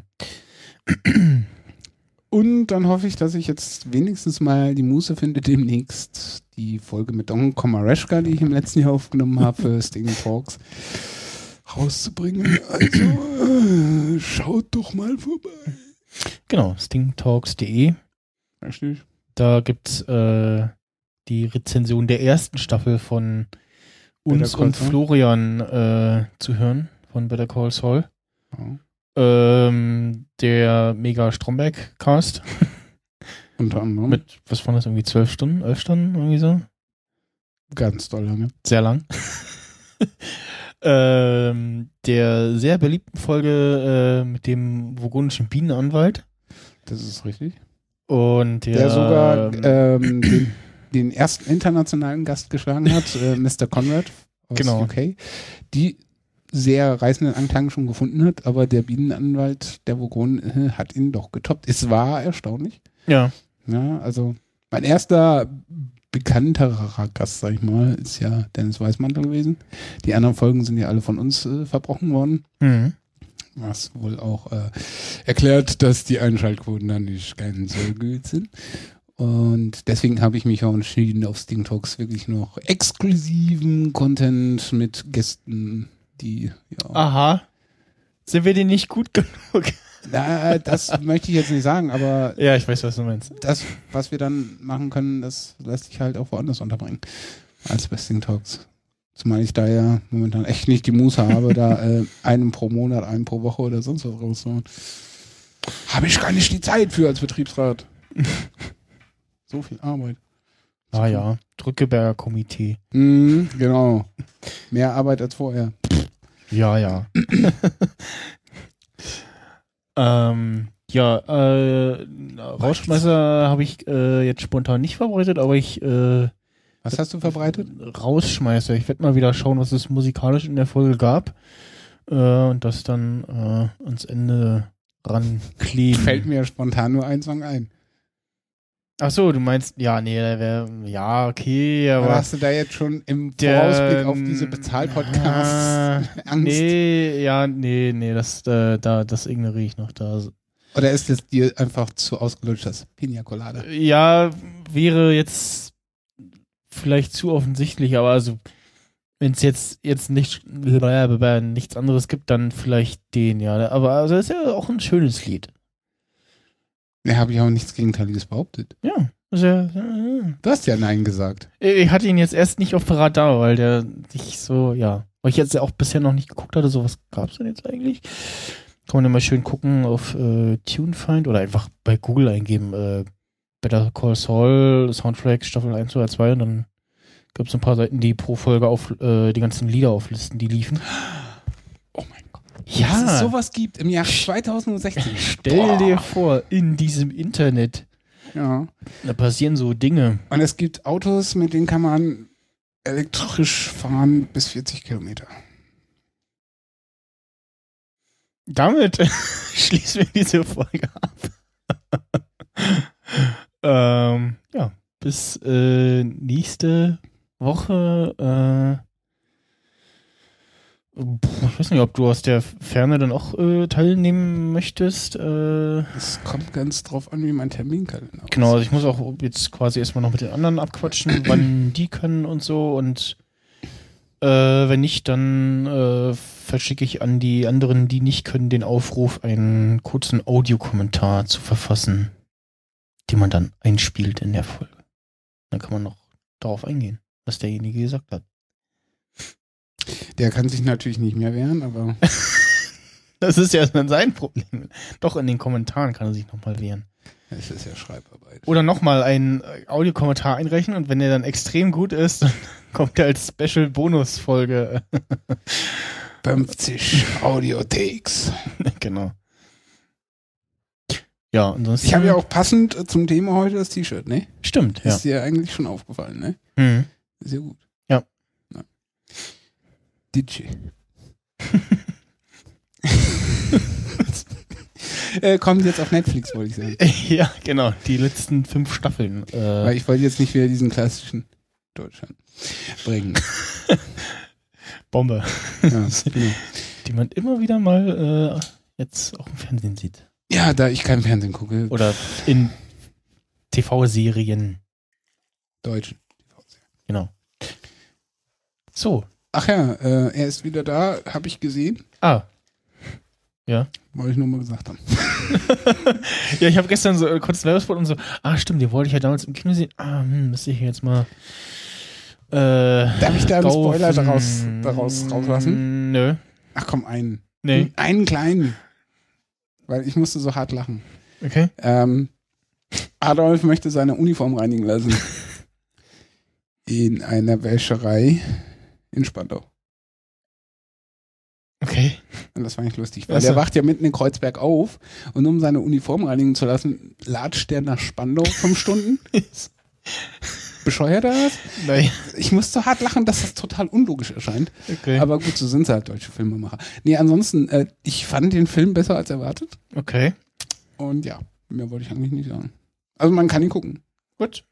Und dann hoffe ich, dass ich jetzt wenigstens mal die Muße finde, demnächst die Folge mit Don Komareshka, die ich im letzten Jahr aufgenommen habe für Sting Talks, rauszubringen. Also schaut doch mal vorbei. Genau, stingtalks.de. Richtig. Da gibt's die Rezension der ersten Staffel von uns Better Call und Saul. Florian zu hören von Better Call Saul. Ja. Der Mega Stromberg-Cast Unter anderem. mit, was waren das, irgendwie 12 Stunden, 11 Stunden, irgendwie so? Ganz doll lange. Sehr lang. Der sehr beliebten Folge mit dem vogonischen Bienenanwalt. Das ist richtig. Und Der sogar den ersten internationalen Gast geschlagen hat, Mr. Conrad aus Genau. UK, die sehr reißenden Anklang schon gefunden hat, aber der Bienenanwalt, der Vogon, hat ihn doch getoppt. Es war erstaunlich. Ja. Ja, also mein erster bekannterer Gast, sag ich mal, ist ja Dennis Weißmantel gewesen. Die anderen Folgen sind ja alle von uns verbrochen worden. Mhm. Was wohl auch erklärt, dass die Einschaltquoten dann nicht ganz so gut sind. Und deswegen habe ich mich auch entschieden, auf Sting Talks wirklich noch exklusiven Content mit Gästen, die, ja. Aha. Sind wir denn nicht gut genug? Na, das möchte ich jetzt nicht sagen, aber Ja, ich weiß, was du meinst. das, was wir dann machen können, das lässt sich halt auch woanders unterbringen als bei Sting Talks. Zumal ich da ja momentan echt nicht die Muße habe, da einen pro Monat, einen pro Woche oder sonst was rauszuhauen. Habe ich gar nicht die Zeit für als Betriebsrat. So viel Arbeit. Ah ja, Drückeberger Komitee. Genau. Mehr Arbeit als vorher. Ja, ja. Rausschmeißer habe ich jetzt spontan nicht verbreitet, aber Was hast du verbreitet? Rausschmeißer. Ich werde mal wieder schauen, was es musikalisch in der Folge gab und das dann ans Ende rankleben. Fällt mir spontan nur ein Song ein. Ach so, du meinst, ja, nee, ja, okay, aber hast du da jetzt schon im Vorausblick auf diese Bezahlpodcasts Angst? Nee, das ignoriere ich noch da. Oder ist es dir einfach zu ausgelutscht, das Pina Colada? Ja, wäre jetzt vielleicht zu offensichtlich, aber also, wenn es jetzt nichts anderes gibt, dann vielleicht den, ja. Aber also, das ist ja auch ein schönes Lied. Ne, habe ich auch nichts Gegenteiliges behauptet. Ja. Du hast ja Nein gesagt. Ich hatte ihn jetzt erst nicht auf Parat da, weil der nicht so, ja. Weil ich jetzt ja auch bisher noch nicht geguckt hatte, so was gab es denn jetzt eigentlich? Kann man ja mal schön gucken auf TuneFind oder einfach bei Google eingeben, Better Call Saul, Soundtrack, Staffel 1 oder 2 und dann gibt es ein paar Seiten, die pro Folge auf die ganzen Lieder auflisten, die liefen. Oh mein Gott. Ja. Dass es sowas gibt im Jahr 2016. Stell dir vor, in diesem Internet. Ja. Da passieren so Dinge. Und es gibt Autos, mit denen kann man elektrisch fahren bis 40 Kilometer. Damit schließen wir diese Folge ab. Ja, bis nächste Woche. Ich weiß nicht, ob du aus der Ferne dann auch teilnehmen möchtest. Es kommt ganz drauf an, wie mein Terminkalender aussieht. Genau, also ich muss auch jetzt quasi erstmal noch mit den anderen abquatschen, wann die können und so. Und wenn nicht, dann verschicke ich an die anderen, die nicht können, den Aufruf, einen kurzen Audiokommentar zu verfassen, den man dann einspielt in der Folge. Dann kann man noch darauf eingehen, was derjenige gesagt hat. Der kann sich natürlich nicht mehr wehren, aber... Das ist ja dann sein Problem. Doch, in den Kommentaren kann er sich nochmal wehren. Es ist ja Schreibarbeit. Oder nochmal einen Audiokommentar einreichen und wenn der dann extrem gut ist, dann kommt er als Special-Bonus-Folge. 50 Audio-Takes. Genau. Ja, ansonsten... Ich habe ja auch passend zum Thema heute das T-Shirt, ne? Stimmt, ja. Ist dir eigentlich schon aufgefallen, ne? Mhm. Sehr gut. Ja. DJ. Kommt jetzt auf Netflix, wollte ich sagen. Ja, genau. Die letzten 5 Staffeln. Weil ich wollte jetzt nicht wieder diesen klassischen Deutschland bringen. Bombe. Ja, genau. Die man immer wieder mal jetzt auch im Fernsehen sieht. Ja, da ich kein Fernsehen gucke. Oder in TV-Serien. Deutschen. Genau. So. Ach ja, er ist wieder da, habe ich gesehen. Ah. Ja. Wollte ich nur mal gesagt haben. Ja, ich habe gestern so kurz Werbespot und so, stimmt, den wollte ich ja damals im Kino sehen. Müsste ich jetzt mal Darf ich da einen Spoiler daraus rauslassen? Nö. Ach komm, einen. Nee. Einen kleinen. Weil ich musste so hart lachen. Okay. Adolf möchte seine Uniform reinigen lassen. In einer Wäscherei in Spandau. Okay. Und das war nicht lustig, weil der wacht ja mitten in Kreuzberg auf und um seine Uniform reinigen zu lassen, latscht der nach Spandau 5 Stunden. Bescheuert er das? Nein. Ich muss so hart lachen, dass das total unlogisch erscheint. Okay. Aber gut, so sind sie halt deutsche Filmemacher. Nee, ansonsten, ich fand den Film besser als erwartet. Okay. Und ja, mehr wollte ich eigentlich nicht sagen. Also man kann ihn gucken. Gut.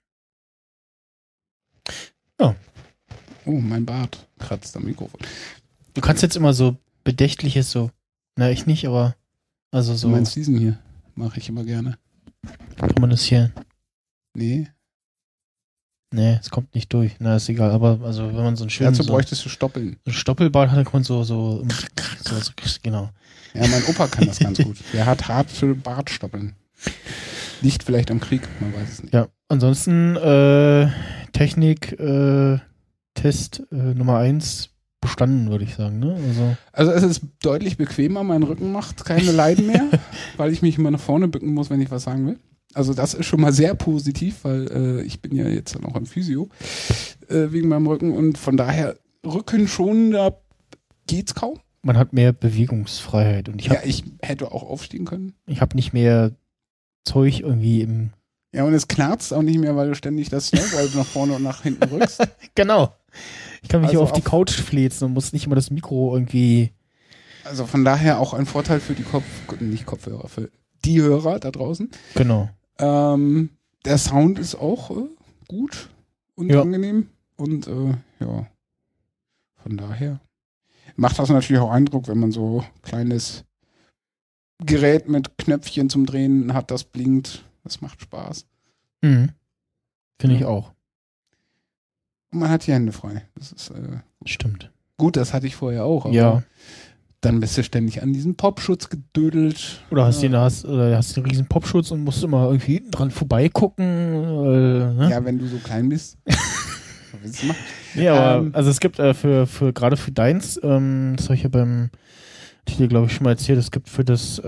Ja. Oh, mein Bart kratzt am Mikrofon. Du kannst jetzt immer so bedächtliches so, ich nicht, aber also so. Du meinst diesen hier? Mache ich immer gerne. Kann man das hier Nee, es kommt nicht durch. Na, ist egal. Aber also wenn man so einen schönen... Dazu bräuchtest du Stoppeln. So ein Stoppelbad hat, dann kann man so genau. Ja, mein Opa kann das ganz gut. Der hat harte Bartstoppeln. Liegt vielleicht am Krieg, man weiß es nicht. Ja, ansonsten Technik, Test Nummer 1 bestanden, würde ich sagen. Ne? Also es ist deutlich bequemer, mein Rücken macht keine Leiden mehr, weil ich mich immer nach vorne bücken muss, wenn ich was sagen will. Also das ist schon mal sehr positiv, weil ich bin ja jetzt noch im Physio wegen meinem Rücken und von daher Rücken schon, da geht's kaum. Man hat mehr Bewegungsfreiheit und ich hätte auch aufstehen können. Ich habe nicht mehr Zeug irgendwie im... Ja, und es knarzt auch nicht mehr, weil du ständig das Snowboard nach vorne und nach hinten rückst. Genau. Ich kann mich hier auf die Couch fläzen und muss nicht immer das Mikro irgendwie... Also von daher auch ein Vorteil für die Kopfhörer, für die Hörer da draußen. Genau. Der Sound ist auch gut und angenehm und ja, von daher macht das natürlich auch Eindruck, wenn man so ein kleines Gerät mit Knöpfchen zum Drehen hat, das blinkt. Das macht Spaß. Mhm. Finde ich auch. Und man hat die Hände frei. Das ist stimmt. Gut, das hatte ich vorher auch. Aber dann bist du ständig an diesen Popschutz gedödelt. Oder hast du einen riesen Popschutz und musst immer irgendwie hinten dran vorbeigucken. Ne? Ja, wenn du so klein bist. Was willst du machen? Ja, aber also es gibt gerade für deins, das habe ich ja beim Titel, glaube ich, schon mal erzählt, es gibt für das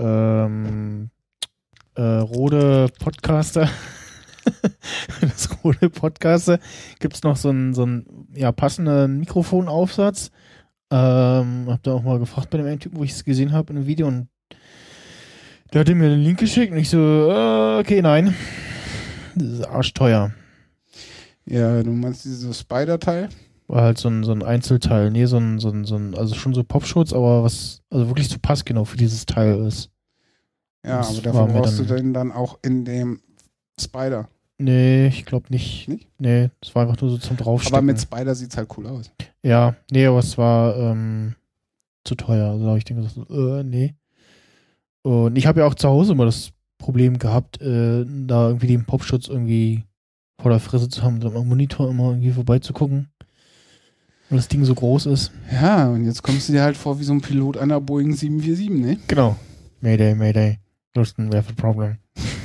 Rode Podcaster gibt es noch so einen passenden Mikrofonaufsatz. Hab da auch mal gefragt bei dem einen Typen, wo ich es gesehen habe in einem Video und der hat mir den Link geschickt und ich so, okay, nein. Das ist arschteuer. Ja, du meinst dieses Spider-Teil? War halt so ein Einzelteil. Nee, also schon so Popschutz, aber was also wirklich so passgenau für dieses Teil ist. Ja, das aber dafür brauchst du den dann auch in dem Spider. Nee, ich glaube nicht. Nicht? Nee, das war einfach nur so zum Draufstecken. Aber mit Spider sieht's halt cool aus. Ja, nee, aber es war zu teuer. Also habe ich dann gesagt, nee. Und ich habe ja auch zu Hause immer das Problem gehabt, da irgendwie den Popschutz irgendwie vor der Fresse zu haben, am Monitor immer irgendwie vorbeizugucken. Weil das Ding so groß ist. Ja, und jetzt kommst du dir halt vor wie so ein Pilot einer Boeing 747, ne? Genau. Mayday. Houston, we have a problem.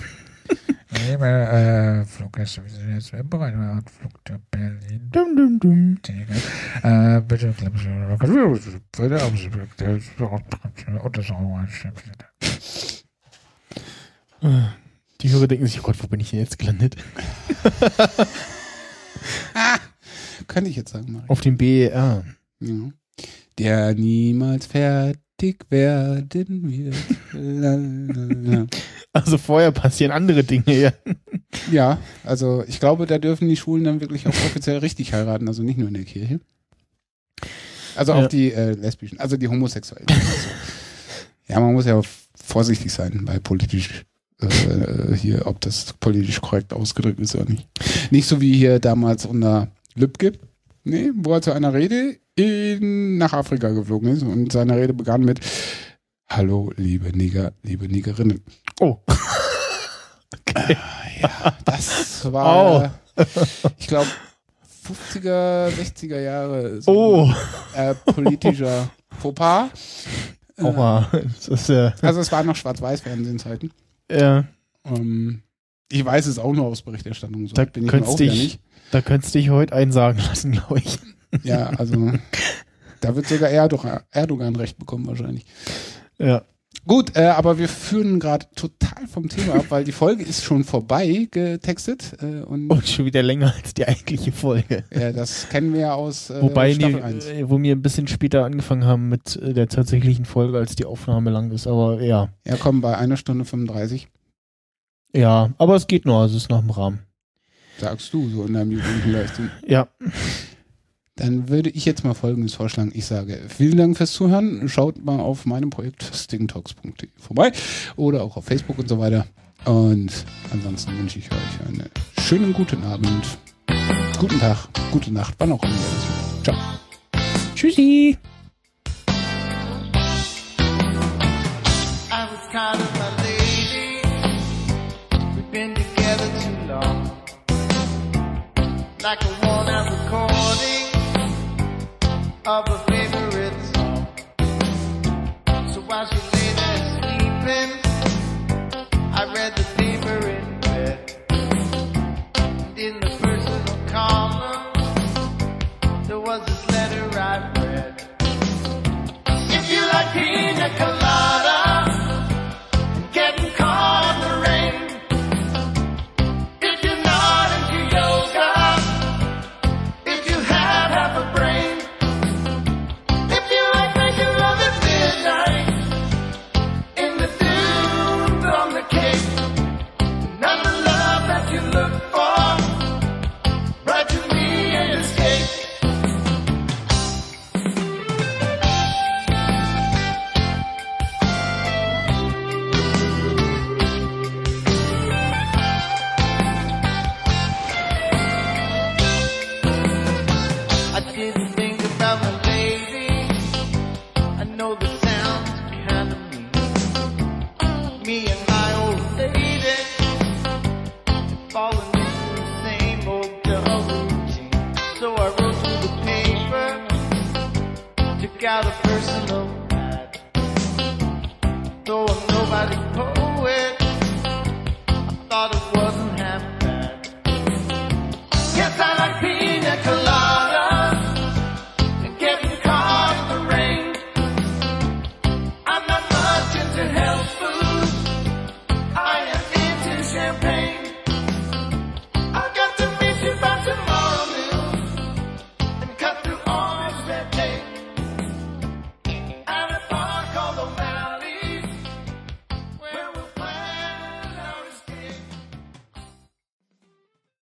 Fluggäste, wir sind jetzt bereit. Flug nach Berlin. Dum. Bitte Die Hörer denken sich, oh Gott, wo bin ich denn jetzt gelandet? Könnte ich jetzt sagen, Marie. Auf dem BER. Ja. Der niemals fertig werden wird. Also vorher passieren andere Dinge, ja. Ja, also ich glaube, da dürfen die Schwulen dann wirklich auch offiziell richtig heiraten, also nicht nur in der Kirche. Also auch die Lesbischen, also die Homosexuellen. Ja, man muss ja vorsichtig sein bei politisch hier, ob das politisch korrekt ausgedrückt ist oder nicht. Nicht so wie hier damals unter Lübcke, nee, wo er zu einer Rede nach Afrika geflogen ist und seine Rede begann mit Hallo, liebe Neger, liebe Negerinnen. Oh. Okay. Ja, das war, ich glaube, 50er, 60er Jahre so politischer Fauxpas. Das ist ja. Also es waren noch Schwarz-Weiß-Fernsehzeiten. Ja. Ich weiß es auch nur aus Berichterstattung. So da bin ich auch wieder nicht. Da könntest du dich heute einen sagen lassen, glaube ich. Ja, also da wird sogar Erdogan recht bekommen wahrscheinlich. Ja. Gut, aber wir führen gerade total vom Thema ab, weil die Folge ist schon vorbei getextet. Und schon wieder länger als die eigentliche Folge. Ja, das kennen wir ja aus Wobei Staffel 1. Wo wir ein bisschen später angefangen haben mit der tatsächlichen Folge, als die Aufnahme lang ist, aber ja. Ja, komm, bei 1 Stunde 35. Ja, aber es geht noch, also es ist nach dem Rahmen. Sagst du, so in deinem jugendlichen Leistung. Ja. Dann würde ich jetzt mal Folgendes vorschlagen. Ich sage vielen Dank fürs Zuhören. Schaut mal auf meinem Projekt stingtalks.de vorbei oder auch auf Facebook und so weiter. Und ansonsten wünsche ich euch einen schönen guten Abend, guten Tag, gute Nacht, wann auch immer. Ciao. Tschüssi. I was kind of a lady. We've been together too long. like a worn-out recording of a favorite song. So while she lay there sleeping, I read the paper in bed. And in the personal column, there was this letter I read. If you like pina colada, getting caught in the rain. If you're not into yoga, if you have half a brain. If you like making love at midnight, in the dunes on the cape. Not the love that you look for, write to me and escape. I didn't think about my baby. I know that sounds kind of mean. Me and my old lady falling into the same old dull routine. So I wrote to the paper, took out a personal ad. Though I'm nobody post,